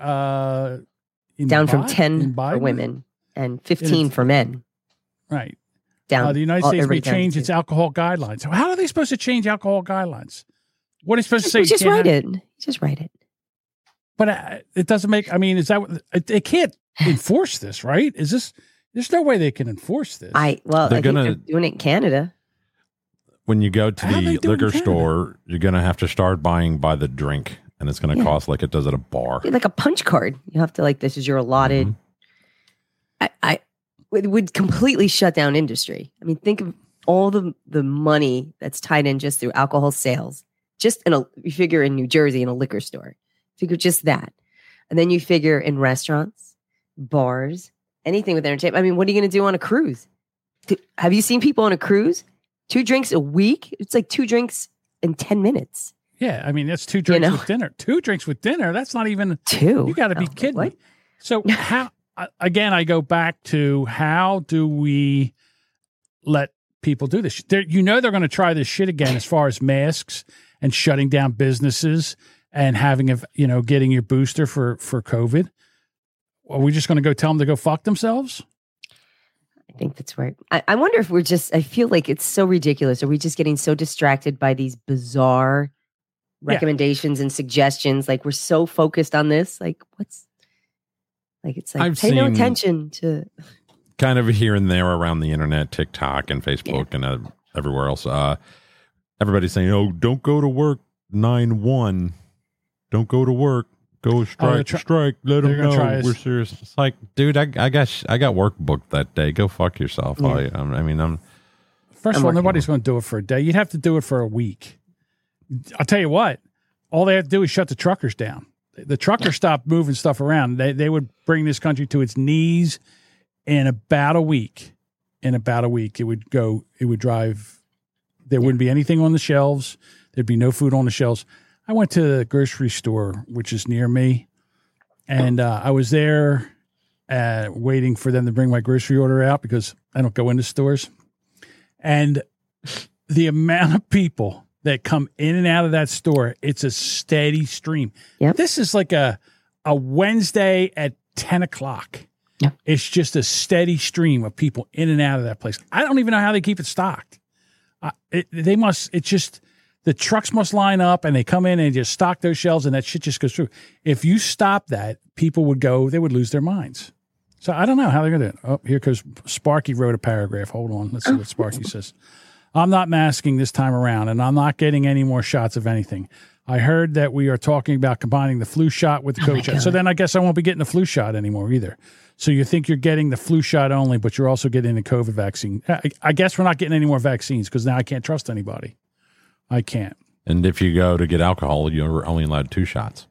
D: down from
C: imbibe-
D: 10 for
C: imbibe?
D: women and 15 for men.
C: Right.
D: Down.
C: The United States may
D: everybody down
C: change
D: to
C: its alcohol guidelines. So how are they supposed to change alcohol guidelines? What are they supposed to say? You
D: Just
C: can't
D: write
C: have-
D: it. Just write it.
C: But it doesn't make. I mean, is that they can't enforce this? Right? Is this? There's no way they can enforce this.
D: I
B: They're
D: think
B: gonna-
D: they're doing it in Canada.
B: When you go to
C: How they
B: the
C: do it in
B: liquor
C: Canada?
B: store, you're going to have to start buying by the drink, and it's going to
D: Yeah.
B: cost like it does at a bar.
D: Like a punch card. You have to this is your allotted.
B: Mm-hmm.
D: It would completely shut down industry. I mean, think of all the money that's tied in just through alcohol sales. Just you figure in New Jersey in a liquor store, figure just that. And then you figure in restaurants, bars, anything with entertainment. I mean, what are you going to do on a cruise? Have you seen people on a cruise? 2 drinks a week? It's like 2 drinks in 10 minutes.
C: Yeah, I mean that's 2 drinks with dinner. 2 drinks with dinner. That's not even
D: 2.
C: You got to be kidding me. So how? Again, I go back to how do we let people do this? They're going to try this shit again as far as masks and shutting down businesses and having getting your booster for COVID. Are we just going to go tell them to go fuck themselves?
D: I think that's right. I wonder if I feel like it's so ridiculous. Are we just getting so distracted by these bizarre recommendations and suggestions? Like we're so focused on this. It's like
B: I've
D: pay no
B: seen-
D: attention to.
B: Kind of here and there around the internet, TikTok and Facebook and everywhere else. Everybody's saying, "Oh, don't go to work 9/1. Don't go to work. Go strike, strike. Let them know we're serious." It's like, dude, I got work booked that day. Go fuck yourself.
C: Yeah. First of all, nobody's going to do it for a day. You'd have to do it for a week. I'll tell you what. All they have to do is shut the truckers down. The truckers stopped moving stuff around. They would bring this country to its knees in about a week. In about a week, it would drive. There wouldn't be anything on the shelves. There'd be no food on the shelves. I went to the grocery store, which is near me, and I was there waiting for them to bring my grocery order out because I don't go into stores. And the amount of people that come in and out of that store, it's a steady stream.
D: Yep.
C: This is like a Wednesday at 10 o'clock.
D: Yep.
C: It's just a steady stream of people in and out of that place. I don't even know how they keep it stocked. The trucks must line up and they come in and just stock those shelves and that shit just goes through. If you stop that, people they would lose their minds. So I don't know how they're going to do it. Oh, here goes Sparky wrote a paragraph. Hold on. Let's see what Sparky says. I'm not masking this time around, and I'm not getting any more shots of anything. I heard that we are talking about combining the flu shot with the COVID shot. So then I guess I won't be getting the flu shot anymore either. So you think you're getting the flu shot only, but you're also getting the COVID vaccine. I guess we're not getting any more vaccines because now I can't trust anybody. I can't.
B: And if you go to get alcohol, you're only allowed 2 shots.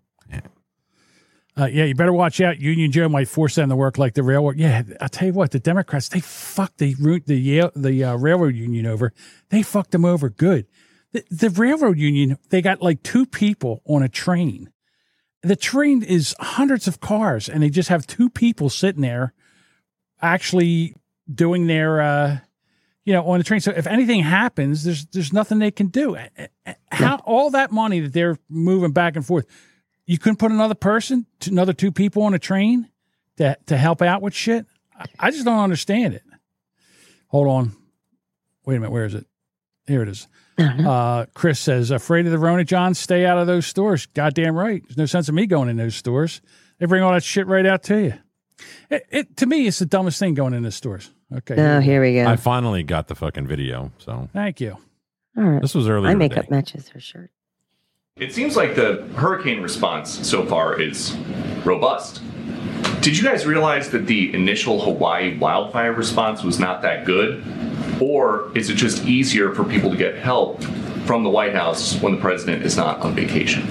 C: Yeah, you better watch out. Union Joe might force them to work like the railroad. Yeah, I'll tell you what, the Democrats, they ruined the railroad union over. They fucked them over good. The railroad union, they got like 2 people on a train. The train is hundreds of cars, and they just have 2 people sitting there actually doing their, on the train. So if anything happens, there's nothing they can do. How all that money that they're moving back and forth, you couldn't put another 2 people on a train to help out with shit? I just don't understand it. Hold on. Wait a minute. Where is it? Here it is. Chris says, afraid of the Rona, John? Stay out of those stores. Goddamn right. There's no sense of me going in those stores. They bring all that shit right out to you. To me, it's the dumbest thing going in the stores. Okay.
D: Oh, here we go.
B: I finally got the fucking video. So
C: thank you.
D: All right.
B: This was earlier.
D: My makeup matches her shirt.
F: It seems like the hurricane response so far is robust. Did you guys realize that the initial Hawaii wildfire response was not that good? Or is it just easier for people to get help from the White House when the president is not on vacation?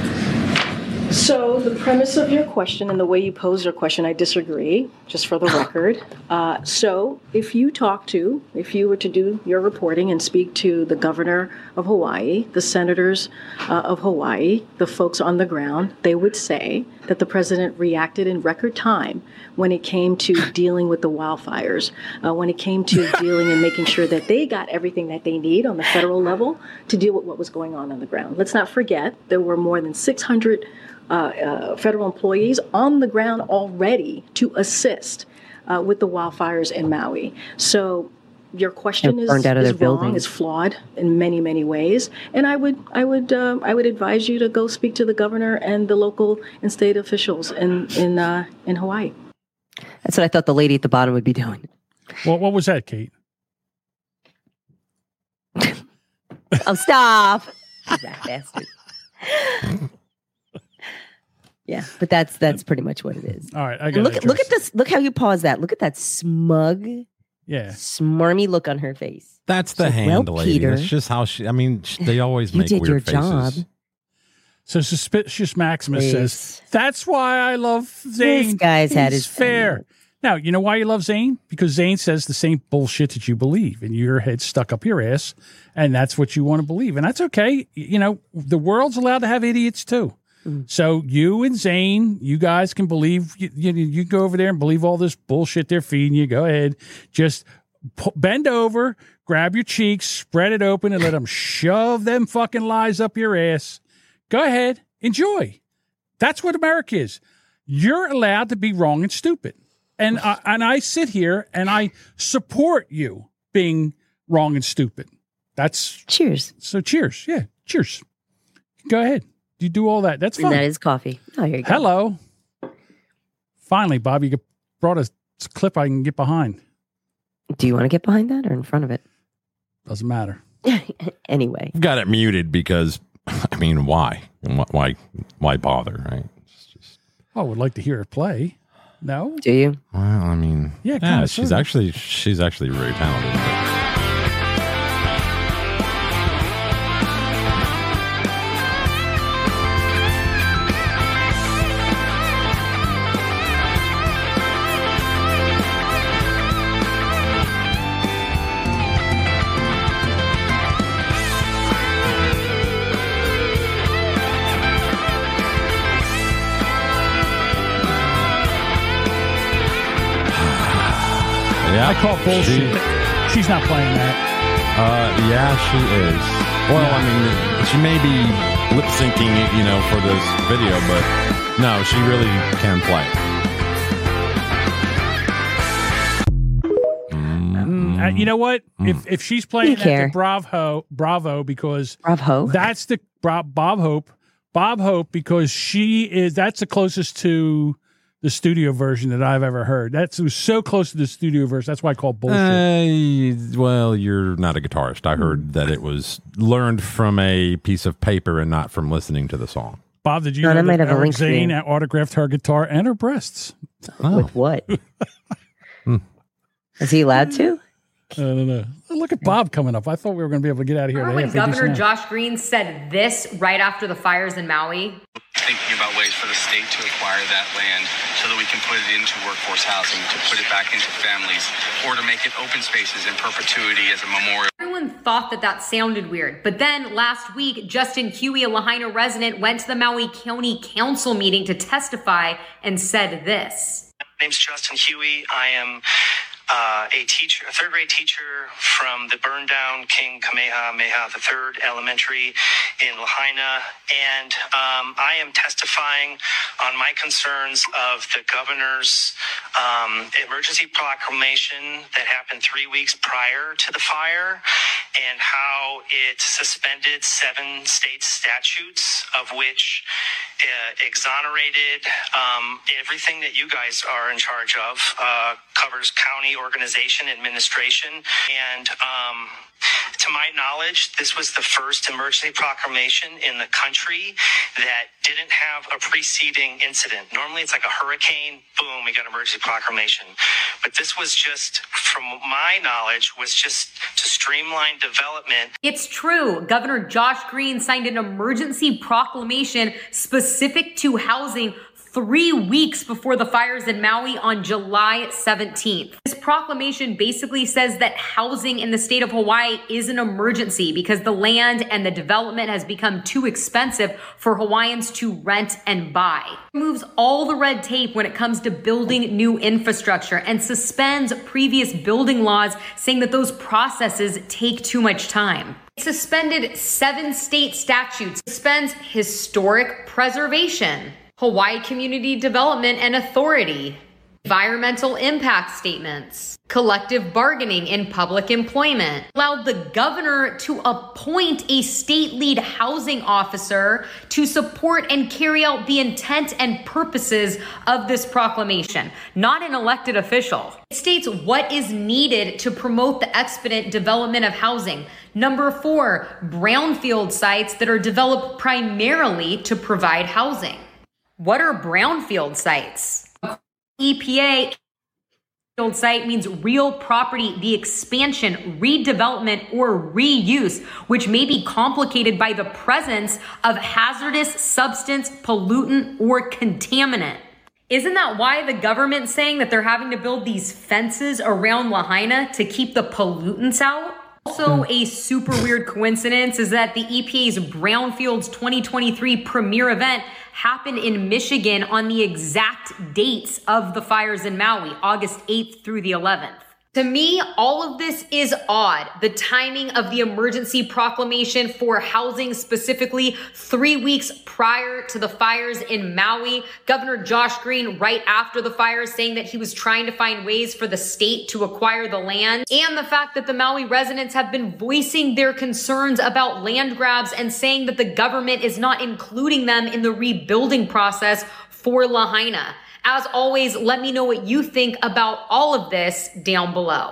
V: So the premise of your question and the way you posed your question, I disagree, just for the record. So if you were to do your reporting and speak to the governor of Hawaii, the senators of Hawaii, the folks on the ground, they would say that the president reacted in record time when it came to dealing with the wildfires, when it came to dealing and making sure that they got everything that they need on the federal level to deal with what was going on the ground. Let's not forget there were more than 600 federal employees on the ground already to assist with the wildfires in Maui. So your question is wrong, is flawed in many, many ways. And I would advise you to go speak to the governor and the local and state officials in Hawaii.
D: That's what I thought the lady at the bottom would be doing.
C: Well, what was that, Kate?
D: Oh, stop! That bastard. Yeah, but that's pretty much what it is.
C: All right, I
D: got look at this. Look how you pause that. Look at that smug, smarmy look on her face.
B: That's the hand lady.
D: Peter,
B: that's just how she. I mean, they always make
D: did
B: weird
D: your
B: faces.
D: job.
C: So Suspicious Maximus says, that's why I love Zane.
D: This guy's had his
C: fair. Now, you know why you love Zane? Because Zane says the same bullshit that you believe, and your head's stuck up your ass, and that's what you want to believe. And that's okay. You know, the world's allowed to have idiots too. So you and Zane, you guys can believe, you go over there and believe all this bullshit they're feeding you. Go ahead. Just bend over, grab your cheeks, spread it open, and let them shove them fucking lies up your ass. Go ahead. Enjoy. That's what America is. You're allowed to be wrong and stupid. And I sit here and I support you being wrong and stupid. That's
D: cheers.
C: So cheers. Yeah. Cheers. Go ahead. You do all that. That's fine.
D: And that is coffee. Oh, here you go.
C: Hello. Finally, Bob, you brought a clip I can get behind.
D: Do you want to get behind that or in front of it?
C: Doesn't matter.
D: Anyway.
B: Got it muted because, I mean, why? Why bother, right?
C: I would like to hear it play. No?
D: Do you?
B: Well, I mean,
C: yeah,
B: she's actually very talented.
C: I call bullshit. She's not playing that.
B: Yeah, she is. Well, I mean, she may be lip syncing, for this video, but no, she really can play.
C: You know what? If she's playing that, then bravo, because that's the Bob Hope, because that's the closest to the studio version that I've ever heard. It was so close to the studio version. That's why I call it bullshit.
B: Well, you're not a guitarist. I heard that it was learned from a piece of paper and not from listening to the song.
C: Bob, did you know that Eric Zane autographed her guitar and her breasts?
D: With what? Is he allowed to?
C: I don't know. Look at Bob coming up. I thought we were going to be able to get out of here.
G: Remember when Governor Josh Green said this right after the fires in Maui?
I: Thinking about ways for the state to acquire that land so that we can put it into workforce housing, to put it back into families, or to make it open spaces in perpetuity as a memorial.
G: Everyone thought that sounded weird. But then last week, Justin Huey, a Lahaina resident, went to the Maui County Council meeting to testify and said this.
W: My name's Justin Huey. I am a third grade teacher from the burned down King Kamehameha III Elementary in Lahaina, and I am testifying on my concerns of the governor's emergency proclamation that happened 3 weeks prior to the fire, and how it suspended 7 state statutes, of which exonerated everything that you guys are in charge of, covers county organization administration. And to my knowledge, this was the first emergency proclamation in the country that didn't have a preceding incident. Normally it's like a hurricane, boom, we got an emergency proclamation. But this was just, from my knowledge, was just to streamline development.
G: It's true. Governor Josh Green signed an emergency proclamation specific to housing 3 weeks before the fires in Maui on July 17th. This proclamation basically says that housing in the state of Hawaii is an emergency because the land and the development has become too expensive for Hawaiians to rent and buy. It removes all the red tape when it comes to building new infrastructure and suspends previous building laws saying that those processes take too much time. It suspended 7 state statutes, suspends historic preservation, Hawaii Community Development and Authority, environmental impact statements, collective bargaining in public employment, allowed the governor to appoint a state lead housing officer to support and carry out the intent and purposes of this proclamation, not an elected official. It states what is needed to promote the expedient development of housing. Number 4, brownfield sites that are developed primarily to provide housing. What are brownfield sites? EPA, brownfield site means real property, the expansion, redevelopment, or reuse, which may be complicated by the presence of hazardous substance, pollutant, or contaminant. Isn't that why the government's saying that they're having to build these fences around Lahaina to keep the pollutants out? Also, a super weird coincidence is that the EPA's Brownfields 2023 premier event happened in Michigan on the exact dates of the fires in Maui, August 8th through the 11th. To me, all of this is odd. The timing of the emergency proclamation for housing specifically 3 weeks prior to the fires in Maui. Governor Josh Green right after the fires saying that he was trying to find ways for the state to acquire the land. And the fact that the Maui residents have been voicing their concerns about land grabs and saying that the government is not including them in the rebuilding process for Lahaina. As always, let me know what you think about all of this down below.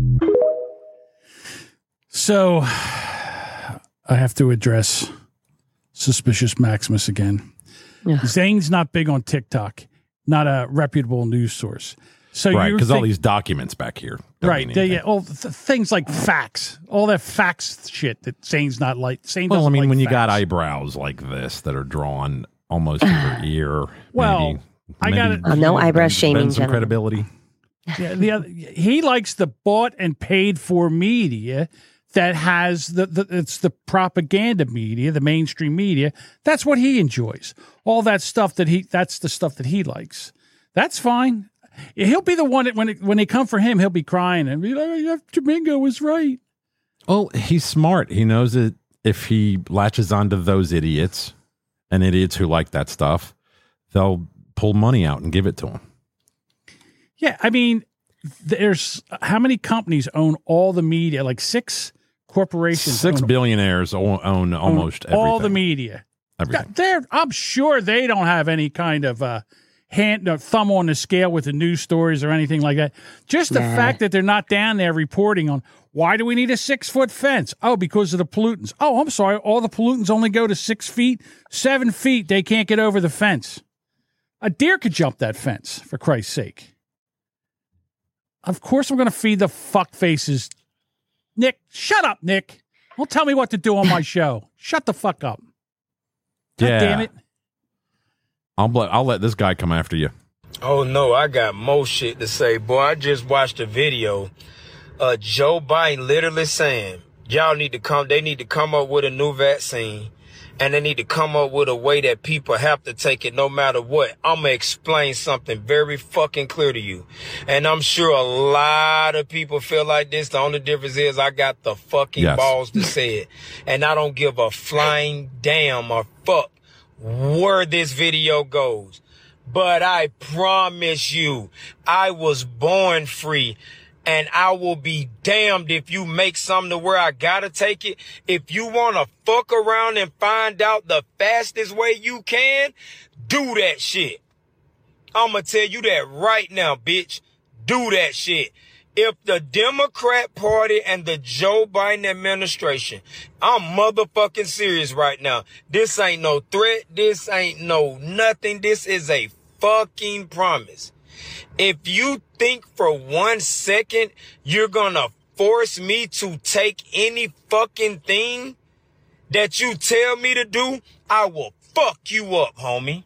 C: So, I have to address Suspicious Maximus again. Yeah. Zane's not big on TikTok, not a reputable news source. So
B: right, because all these documents back here.
C: Right, all things like facts, all that facts shit that Zane's not like. Zane
B: well, I mean,
C: like
B: when
C: facts.
B: you got eyebrows like this that are drawn almost to your ear,
C: well.
B: Maybe.
C: I got it.
D: No eyebrow shaming.
B: Some credibility.
C: Yeah, he likes the bought and paid for media that has it's the propaganda media, the mainstream media. That's what he enjoys. All that stuff that's the stuff that he likes. That's fine. He'll be the one that when they come for him, he'll be crying and be like, "Domingo was right."
B: Well, he's smart. He knows that if he latches onto those idiots and idiots who like that stuff, they'll pull money out and give it to him.
C: Yeah, I mean, there's how many companies own all the media? Like 6 corporations.
B: 6 billionaires own almost everything.
C: All the media.
B: Everything.
C: I'm sure they don't have any kind of thumb on the scale with the news stories or anything like that. Just the fact that they're not down there reporting on why do we need a 6-foot fence? Oh, because of the pollutants. Oh, I'm sorry. All the pollutants only go to 6 feet, 7 feet. They can't get over the fence. A deer could jump that fence, for Christ's sake. Of course, I'm going to feed the fuck faces. Nick, shut up, Nick. Don't tell me what to do on my show. Shut the fuck up. God damn it.
B: I'll let this guy come after you.
J: Oh no, I got more shit to say, boy. I just watched a video. Joe Biden literally saying, they need to come up with a new vaccine, and they need to come up with a way that people have to take it no matter what. I'm gonna explain something very fucking clear to you. And I'm sure a lot of people feel like this. The only difference is I got the fucking balls to say it. And I don't give a flying damn or fuck where this video goes. But I promise you, I was born free. And I will be damned if you make something to where I gotta take it. If you want to fuck around and find out the fastest way you can, do that shit. I'm going to tell you that right now, bitch. Do that shit. If the Democrat Party and the Joe Biden administration, I'm motherfucking serious right now. This ain't no threat. This ain't no nothing. This is a fucking promise. If you think for 1 second you're gonna force me to take any fucking thing that you tell me to do, I will fuck you up, homie.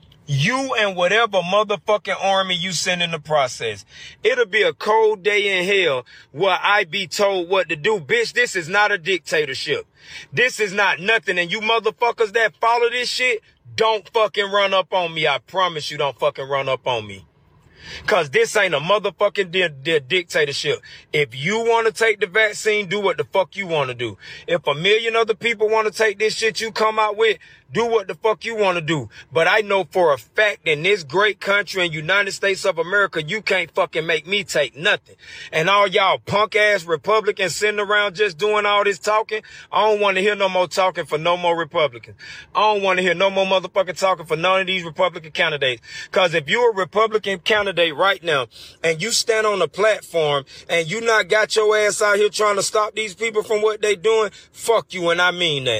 J: You and whatever motherfucking army you send in the process. It'll be a cold day in hell where I be told what to do. Bitch, this is not a dictatorship. This is not nothing. And you motherfuckers that follow this shit, don't fucking run up on me. I promise you, don't fucking run up on me. Cause this ain't a motherfucking dictatorship. If you want to take the vaccine, do what the fuck you want to do. If 1 million other people want to take this shit you come out with, do what the fuck you want to do. But I know for a fact in this great country in United States of America, you can't fucking make me take nothing. And all y'all punk ass Republicans sitting around just doing all this talking, I don't want to hear no more talking for no more Republicans. I don't want to hear no more motherfucking talking for none of these Republican candidates. Cause if you're a Republican candidate right now and you stand on a platform and you not got your ass out here trying to stop these people from what they doing, fuck you. And I mean that.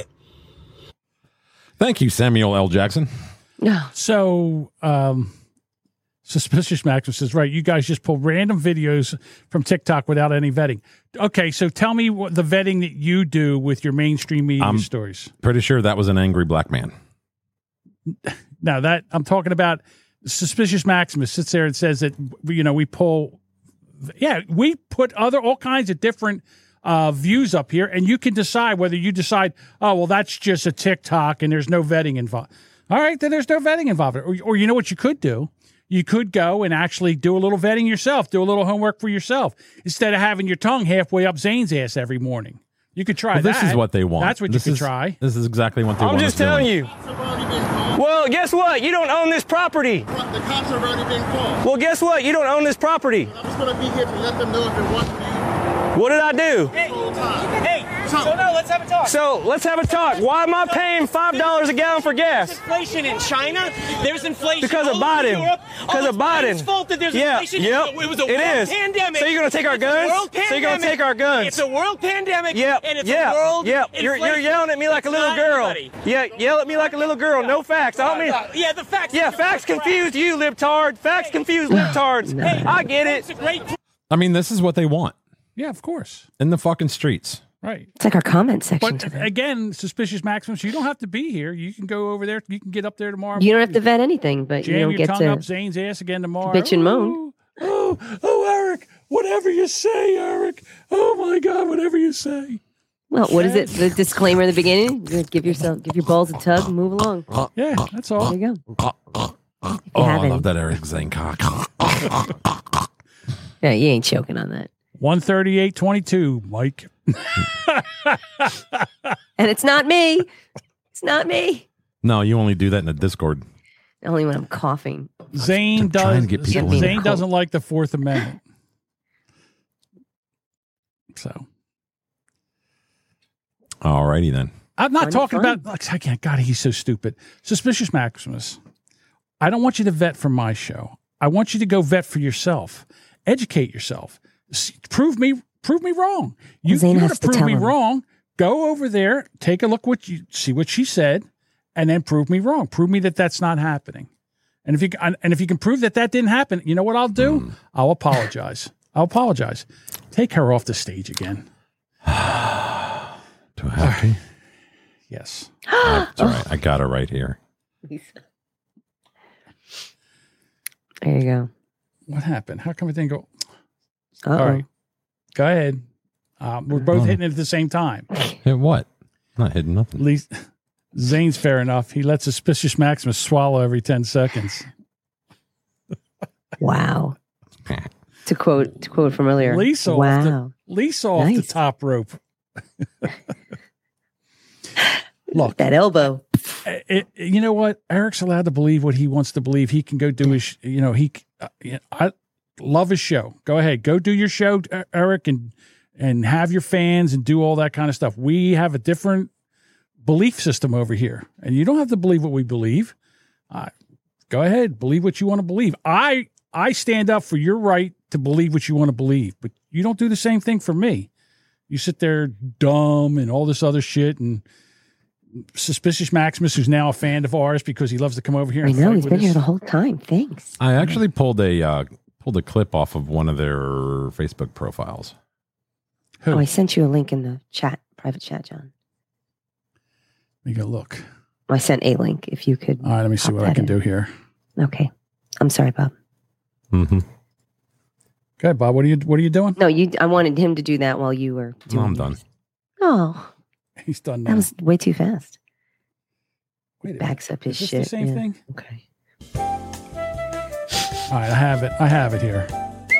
B: Thank you, Samuel L. Jackson.
C: So, Suspicious Maximus says, right, you guys just pull random videos from TikTok without any vetting. Okay, so tell me what the vetting that you do with your mainstream media stories.
B: Pretty sure that was an angry black man.
C: Now, that I'm talking about, Suspicious Maximus sits there and says that, we pull, we put all kinds of different views up here, and you can decide whether you decide, oh, well, that's just a TikTok and there's no vetting involved. All right, then there's no vetting involved. Or you know what you could do? You could go and actually do a little vetting yourself, do a little homework for yourself, instead of having your tongue halfway up Zane's ass every morning. You could try that.
B: This is what they want.
C: That's what you could try.
B: This is exactly what they want.
N: I'm just telling you. Well, guess what? You don't own this property.
K: The cops have already been called.
N: Well, guess what? You don't own this property.
K: I'm just going to be here to let them know if they want you.
N: What did I do?
K: So
N: no, let's have a talk. So let's have a talk. Why am I paying $5 a gallon for gas? There's inflation in China. There's inflation because of Biden. Because of Biden. It's fault that there's inflation. Yep. It was a world pandemic. So you're gonna take our guns? So you're gonna take our guns? It's a world pandemic. Yep. And it's a world.
K: Yep.
N: You're yelling at me like a little girl. Yeah. Yell at me like a little girl. No facts. I don't mean. Yeah. The facts.
K: Yeah.
N: Facts confuse you, libtard. Facts confuse libtards. Hey, I get it.
B: I mean, this is what they want.
C: Yeah, of course.
B: In the fucking streets.
C: Right.
D: It's like our comment section.
C: But again, Suspicious Maximus, you don't have to be here. You can go over there. You can get up there tomorrow.
D: You don't have to vet anything, but
C: jam
D: you don't
C: your
D: get
C: tongue
D: to
C: up Zane's ass again tomorrow.
D: bitch and moan.
C: Oh, Eric, whatever you say, Eric. Oh my God, whatever you say.
D: Well, what is it? The disclaimer in the beginning? Give your balls a tug and move along.
C: Yeah, that's all.
D: There you go.
B: I love that Eric Zane cock.
D: Yeah, you ain't choking on that.
C: 138.22, Mike.
D: And it's not me. It's not me.
B: No, you only do that in the Discord.
D: Only when I'm coughing.
C: Zane doesn't like the Fourth Amendment. So.
B: Alrighty then.
C: I'm not talking about. God, he's so stupid. Suspicious Maximus. I don't want you to vet from my show. I want you to go vet for yourself. Educate yourself. Prove me wrong. You want to prove me wrong. Go over there, take a look see what she said, and then prove me wrong. Prove me that that's not happening. And if you can prove that didn't happen, you know what I'll do? I'll apologize. Take her off the stage again.
B: Do I have to?
C: Yes.
B: That's all right. I got her right here.
D: There you go.
C: What happened? How come it didn't go?
D: Uh-oh.
C: All right. Go ahead. We're both hitting it at the same time.
B: Hit what? I'm not hitting nothing.
C: At least Zane's fair enough. He lets Suspicious Maximus swallow every 10 seconds.
D: Wow. to quote from earlier.
C: Lisa off the top rope. Look,
D: that elbow.
C: You know what? Eric's allowed to believe what he wants to believe. He can go do his. I love his show. Go ahead, go do your show, Eric, and have your fans and do all that kind of stuff. We have a different belief system over here, and you don't have to believe what we believe. Go ahead, believe what you want to believe. I stand up for your right to believe what you want to believe, but you don't do the same thing for me. You sit there dumb and all this other shit, and Suspicious Maximus, who's now a fan of ours because he loves to come over here.
D: I know he's been here the whole time. Thanks.
B: I actually pulled a clip off of one of their Facebook profiles.
C: Who?
D: Oh, I sent you a link in the private chat, John.
C: Let me go look.
D: I sent a link. If you could.
C: All right, let me see what I can do here.
D: Okay, I'm sorry, Bob.
B: Mm-hmm.
C: Okay, Bob. What are you doing?
D: No, I wanted him to do that while you were doing
B: I'm done.
D: Oh,
C: he's done now.
D: That was way too fast.
C: Wait,
D: backs up his
C: is this
D: shit.
C: the same thing?
D: Okay.
C: All right, I have it here.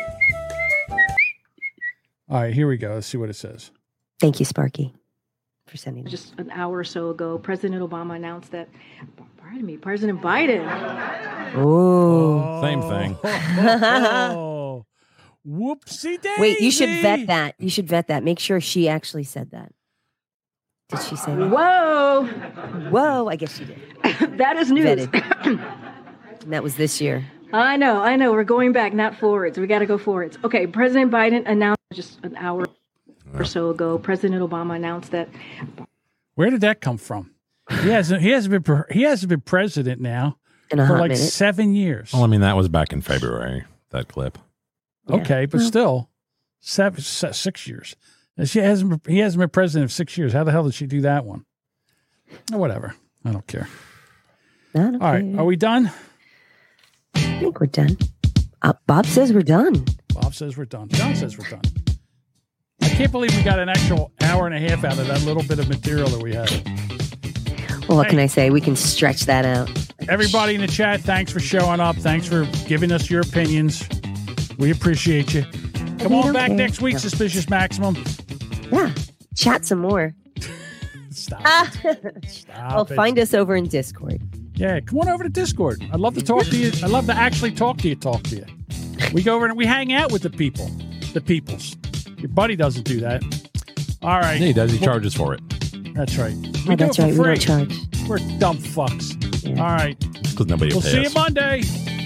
C: All right, here we go. Let's see what it says.
D: Thank you, Sparky, for sending it.
V: Just an hour or so ago, President Obama announced that, President Biden.
D: Oh.
B: Same thing.
C: Oh. Whoopsie daisy.
D: Wait, you should vet that. You should vet that. Make sure she actually said that. Did she say that?
V: Whoa,
D: I guess she did.
V: That is news.
D: And that was this year.
V: I know. We're going back, not forwards. We got to go forwards. Okay, President Biden announced just an hour or so ago. President Obama announced that.
C: Where did that come from? He hasn't been president now
D: in a
C: for
D: hot
C: like
D: minute.
C: 7 years.
B: Well, I mean, that was back in February, that clip.
C: Okay, but still, 6 years. He hasn't been president for 6 years. How the hell did she do that one? Whatever. I don't care. All right, are we done?
D: I think we're done. Bob says we're done.
C: Bob says we're done. John says we're done. I can't believe we got an actual hour and a half out of that little bit of material that we had.
D: Well, what can I say? We can stretch that out.
C: Everybody in the chat, thanks for showing up. Thanks for giving us your opinions. We appreciate you. Come on back next week, Suspicious Maximum.
D: Yeah, chat some more.
C: Stop
D: Well, find us over in Discord.
C: Yeah, come on over to Discord. I'd love to talk to you. I'd love to actually talk to you. We go over and we hang out with the peoples. Your buddy doesn't do that. All right.
B: He does. He charges for it.
C: That's right.
D: Oh, that's right. We don't charge.
C: We're dumb fucks.
D: Yeah.
C: All right.
B: Because nobody will
C: We'll
B: pay
C: see
B: us.
C: you Monday.